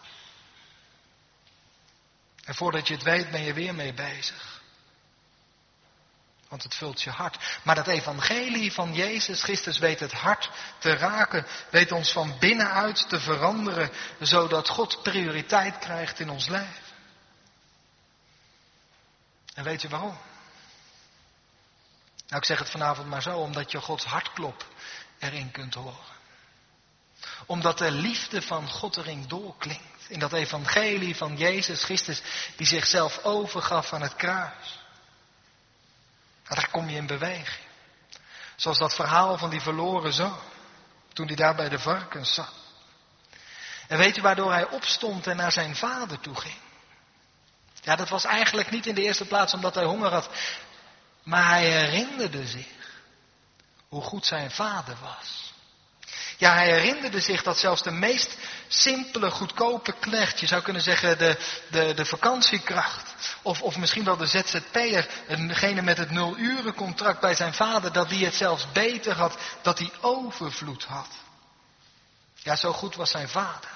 En voordat je het weet ben je weer mee bezig. Want het vult je hart. Maar dat evangelie van Jezus Christus weet het hart te raken. Weet ons van binnenuit te veranderen. Zodat God prioriteit krijgt in ons leven. En weet je waarom? Nou, ik zeg het vanavond maar zo. Omdat je Gods hartklop erin kunt horen. Omdat de liefde van God erin doorklinkt. In dat evangelie van Jezus Christus. Die zichzelf overgaf aan het kruis. Daar kom je in beweging. Zoals dat verhaal van die verloren zoon. Toen hij daar bij de varkens zat. En weet je waardoor hij opstond en naar zijn vader toe ging? Ja, dat was eigenlijk niet in de eerste plaats omdat hij honger had. Maar hij herinnerde zich hoe goed zijn vader was. Ja, hij herinnerde zich dat zelfs de meest simpele, goedkope knecht, je zou kunnen zeggen de vakantiekracht, of misschien wel de ZZP'er, degene met het 0-urencontract bij zijn vader, dat die het zelfs beter had, dat hij overvloed had. Ja, zo goed was zijn vader.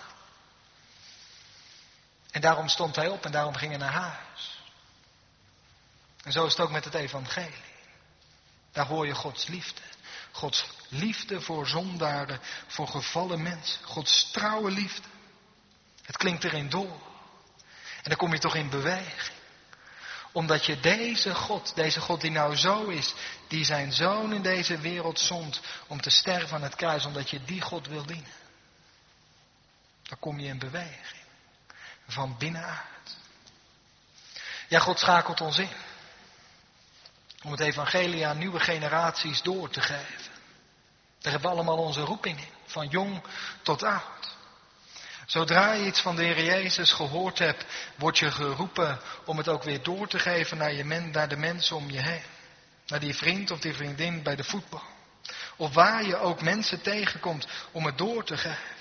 En daarom stond hij op en daarom ging hij naar huis. En zo is het ook met het evangelie. Daar hoor je Gods liefde. Gods liefde voor zondaren, voor gevallen mensen. Gods trouwe liefde. Het klinkt erin door. En dan kom je toch in beweging. Omdat je deze God die nou zo is, die zijn zoon in deze wereld zond om te sterven aan het kruis, omdat je die God wil dienen. Dan kom je in beweging. Van binnenuit. Ja, God schakelt ons in. Om het evangelie aan nieuwe generaties door te geven. Daar hebben we allemaal onze roeping in. Van jong tot oud. Zodra je iets van de Heer Jezus gehoord hebt, word je geroepen om het ook weer door te geven naar de mensen om je heen. Naar die vriend of die vriendin bij de voetbal. Of waar je ook mensen tegenkomt om het door te geven.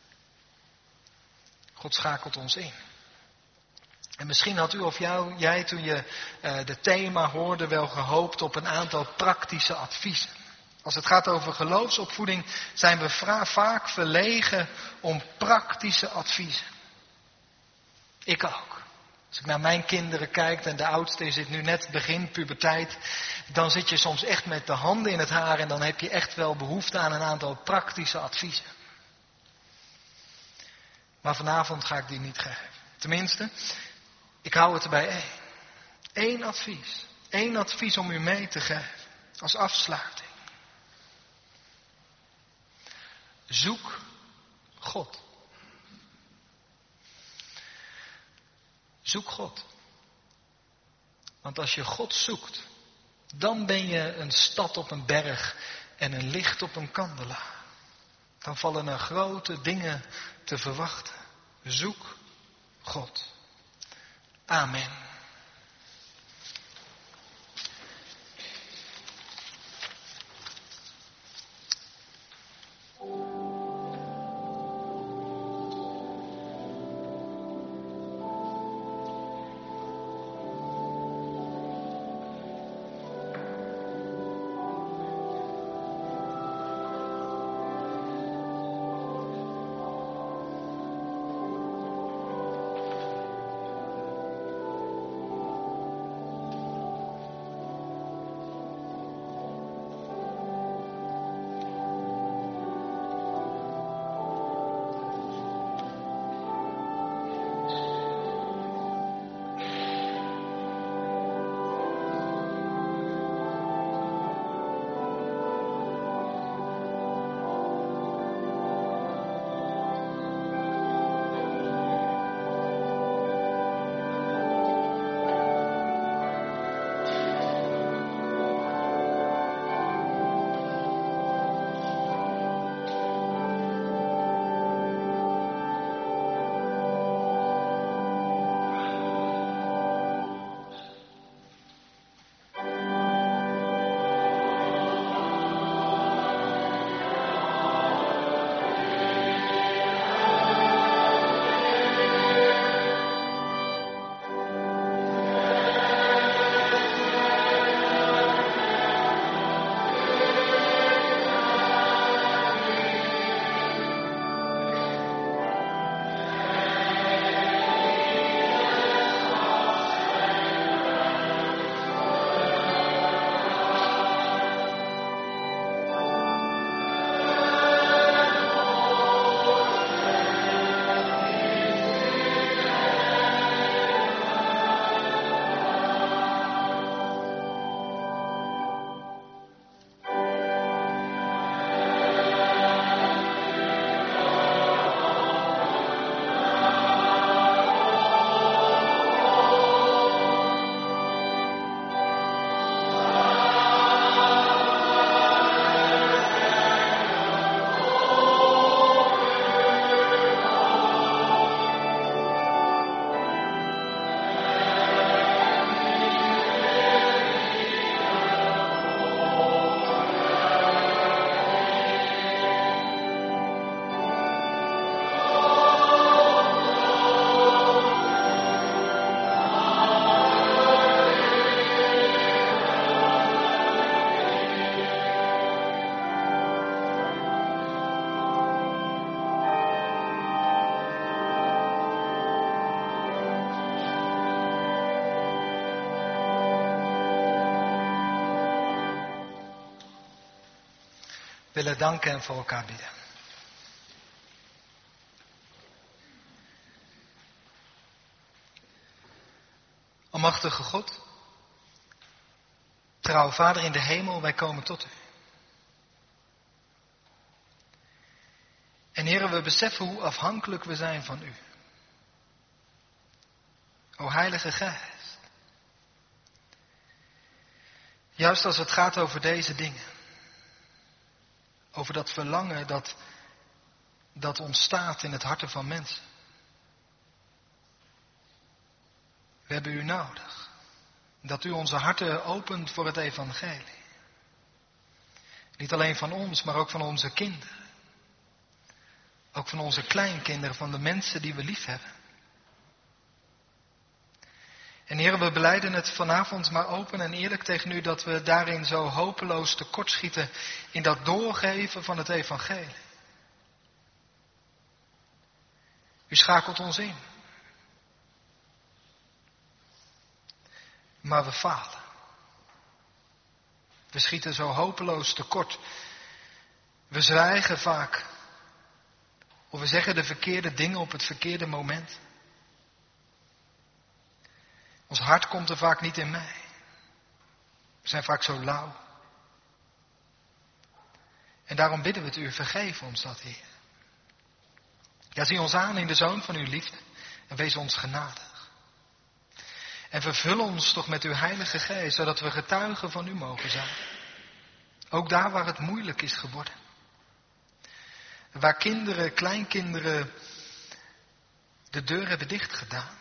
God schakelt ons in. En misschien had u of jij toen je de thema hoorde wel gehoopt op een aantal praktische adviezen. Als het gaat over geloofsopvoeding zijn we vaak verlegen om praktische adviezen. Ik ook. Als ik naar mijn kinderen kijk en de oudste zit nu net begin puberteit, dan zit je soms echt met de handen in het haar en dan heb je echt wel behoefte aan een aantal praktische adviezen. Maar vanavond ga ik die niet geven. Tenminste, ik hou het erbij één. Eén advies. Eén advies om u mee te geven. Als afsluiting. Zoek God. Zoek God. Want als je God zoekt, dan ben je een stad op een berg en een licht op een kandelaar. Dan vallen er grote dingen te verwachten. Zoek God. Amen. willen danken en voor elkaar bidden. Almachtige God, trouw Vader in de hemel, wij komen tot u. En Heere, we beseffen hoe afhankelijk we zijn van u. O Heilige Geest, juist als het gaat over deze dingen, over dat verlangen dat ontstaat in het harten van mensen. We hebben u nodig. Dat u onze harten opent voor het evangelie. Niet alleen van ons, maar ook van onze kinderen. Ook van onze kleinkinderen, van de mensen die we lief hebben. En Heer, we belijden het vanavond maar open en eerlijk tegen u dat we daarin zo hopeloos tekortschieten in dat doorgeven van het evangelie. U schakelt ons in. Maar we falen. We schieten zo hopeloos tekort. We zwijgen vaak. Of we zeggen de verkeerde dingen op het verkeerde moment. Ons hart komt er vaak niet in mee. We zijn vaak zo lauw. En daarom bidden we het u, vergeef ons dat, Heer. Ja, zie ons aan in de Zoon van uw liefde en wees ons genadig. En vervul ons toch met uw Heilige Geest, zodat we getuigen van u mogen zijn. Ook daar waar het moeilijk is geworden. Waar kinderen, kleinkinderen de deur hebben dichtgedaan.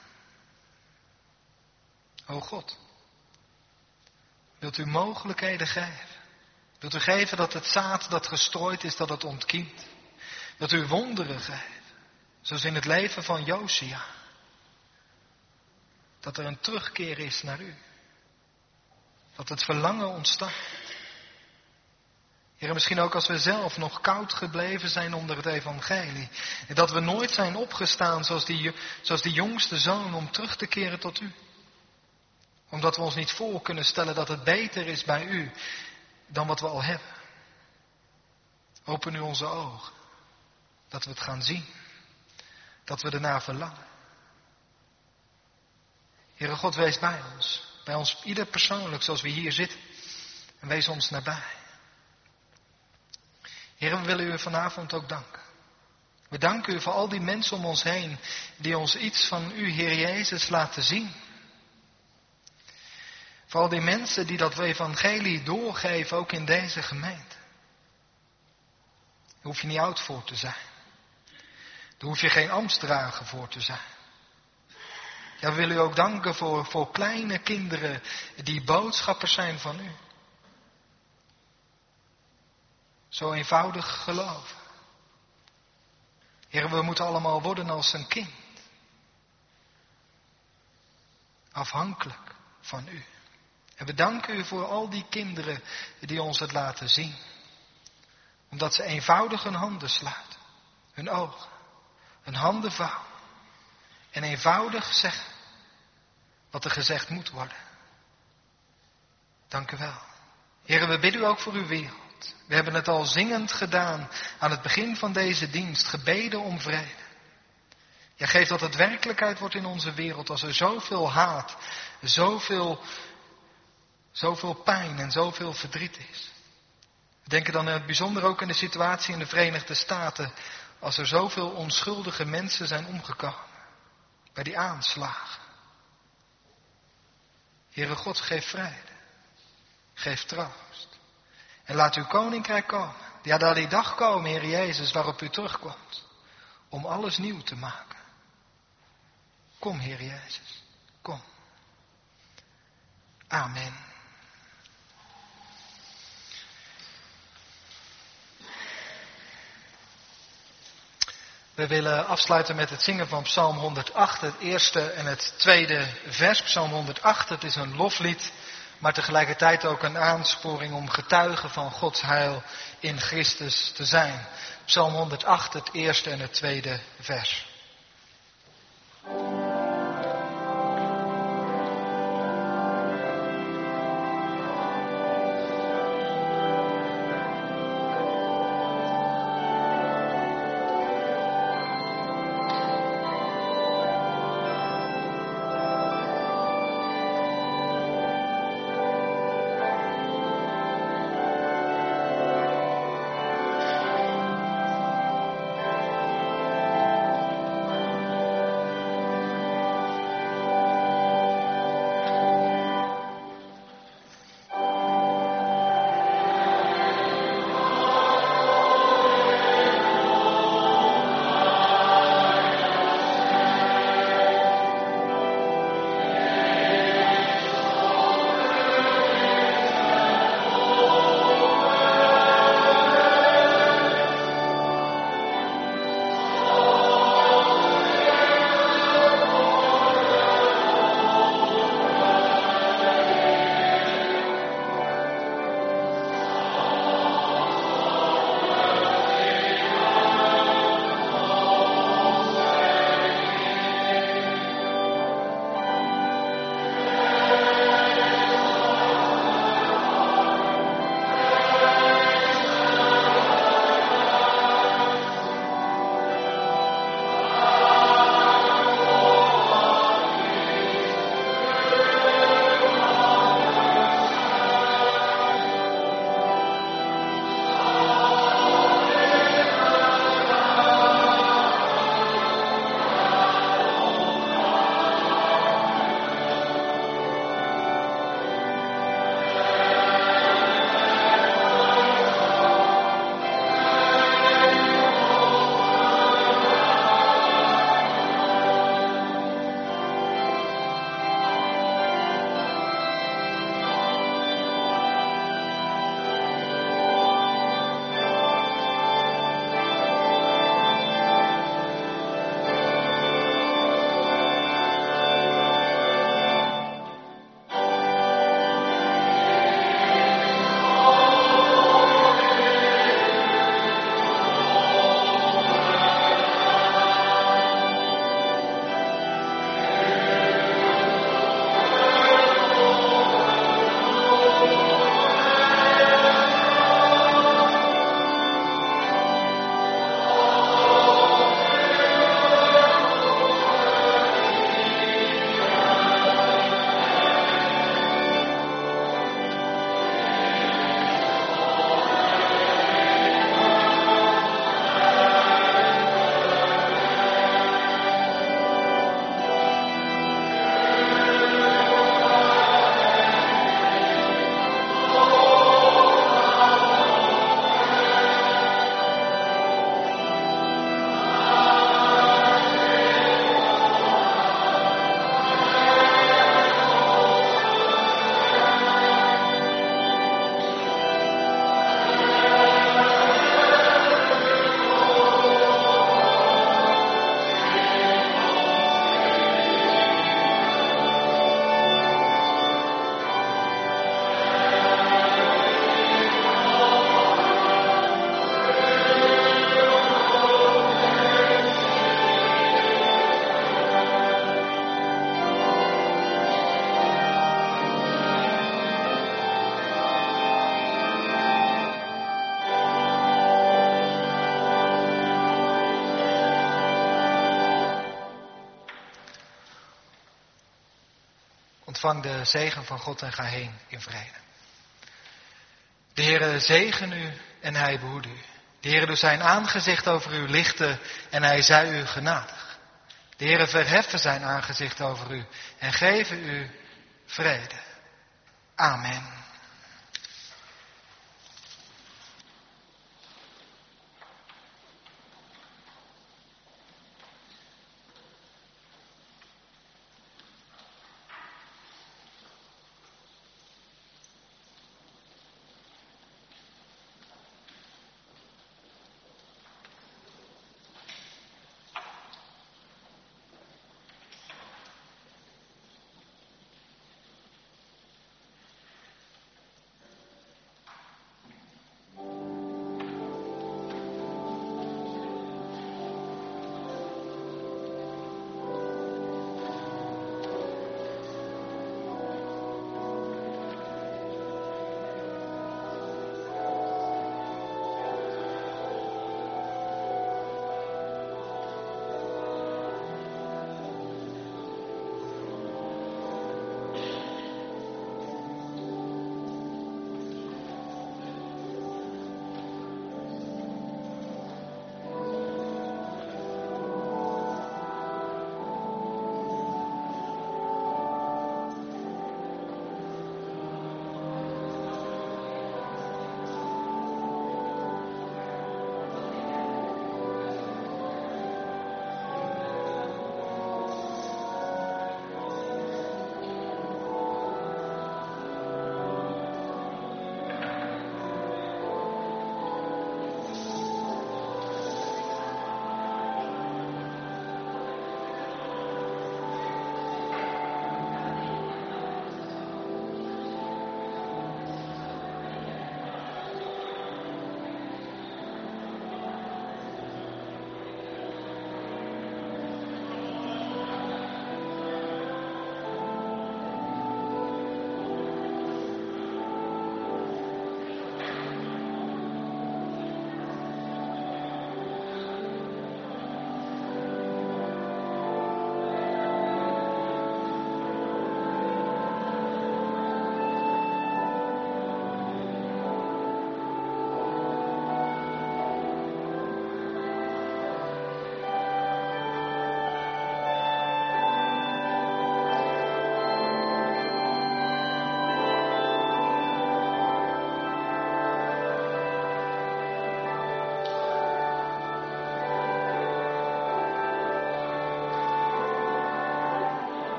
O God, wilt u mogelijkheden geven? Wilt u geven dat het zaad dat gestrooid is, dat het ontkiemt? Wilt u wonderen geven, zoals in het leven van Josia? Dat er een terugkeer is naar u. Dat het verlangen ontstaat. Heer, misschien ook als we zelf nog koud gebleven zijn onder het evangelie. En dat we nooit zijn opgestaan zoals die jongste zoon om terug te keren tot u. Omdat we ons niet voor kunnen stellen dat het beter is bij u dan wat we al hebben. Open u onze ogen. Dat we het gaan zien. Dat we ernaar verlangen. Heere God, wees bij ons. Bij ons ieder persoonlijk zoals we hier zitten. En wees ons nabij. Heere, we willen u vanavond ook danken. We danken u voor al die mensen om ons heen die ons iets van u, Heer Jezus, laten zien. Voor al die mensen die dat evangelie doorgeven, ook in deze gemeente. Daar hoef je niet oud voor te zijn. Daar hoef je geen ambtsdrager voor te zijn. Ja, we willen u ook danken voor kleine kinderen die boodschappers zijn van u. Zo eenvoudig geloven. Heer, we moeten allemaal worden als een kind. Afhankelijk van u. En we danken u voor al die kinderen die ons het laten zien. Omdat ze eenvoudig hun handen sluiten. Hun ogen. Hun handen vouwen. En eenvoudig zeggen wat er gezegd moet worden. Dank u wel. Heer, we bidden u ook voor uw wereld. We hebben het al zingend gedaan aan het begin van deze dienst. Gebeden om vrede. Ja, geef dat het werkelijkheid wordt in onze wereld. Als er zoveel haat, zoveel pijn en zoveel verdriet is. We denken dan in het bijzonder ook in de situatie in de Verenigde Staten. Als er zoveel onschuldige mensen zijn omgekomen. Bij die aanslagen. Heere God, geef vrede. Geef troost. En laat uw koninkrijk komen. Ja, laat die dag komen, Heer Jezus, waarop u terugkomt. Om alles nieuw te maken. Kom, Heer Jezus. Kom. Amen. We willen afsluiten met het zingen van Psalm 108, het eerste en het tweede vers. Psalm 108, het is een loflied, maar tegelijkertijd ook een aansporing om getuige van Gods heil in Christus te zijn. Psalm 108, het eerste en het tweede vers. Ontvang de zegen van God en ga heen in vrede. De Heere zegen u en hij behoede u. De Heere doet zijn aangezicht over u lichten en hij zij u genadig. De Heere verheffen zijn aangezicht over u en geven u vrede. Amen.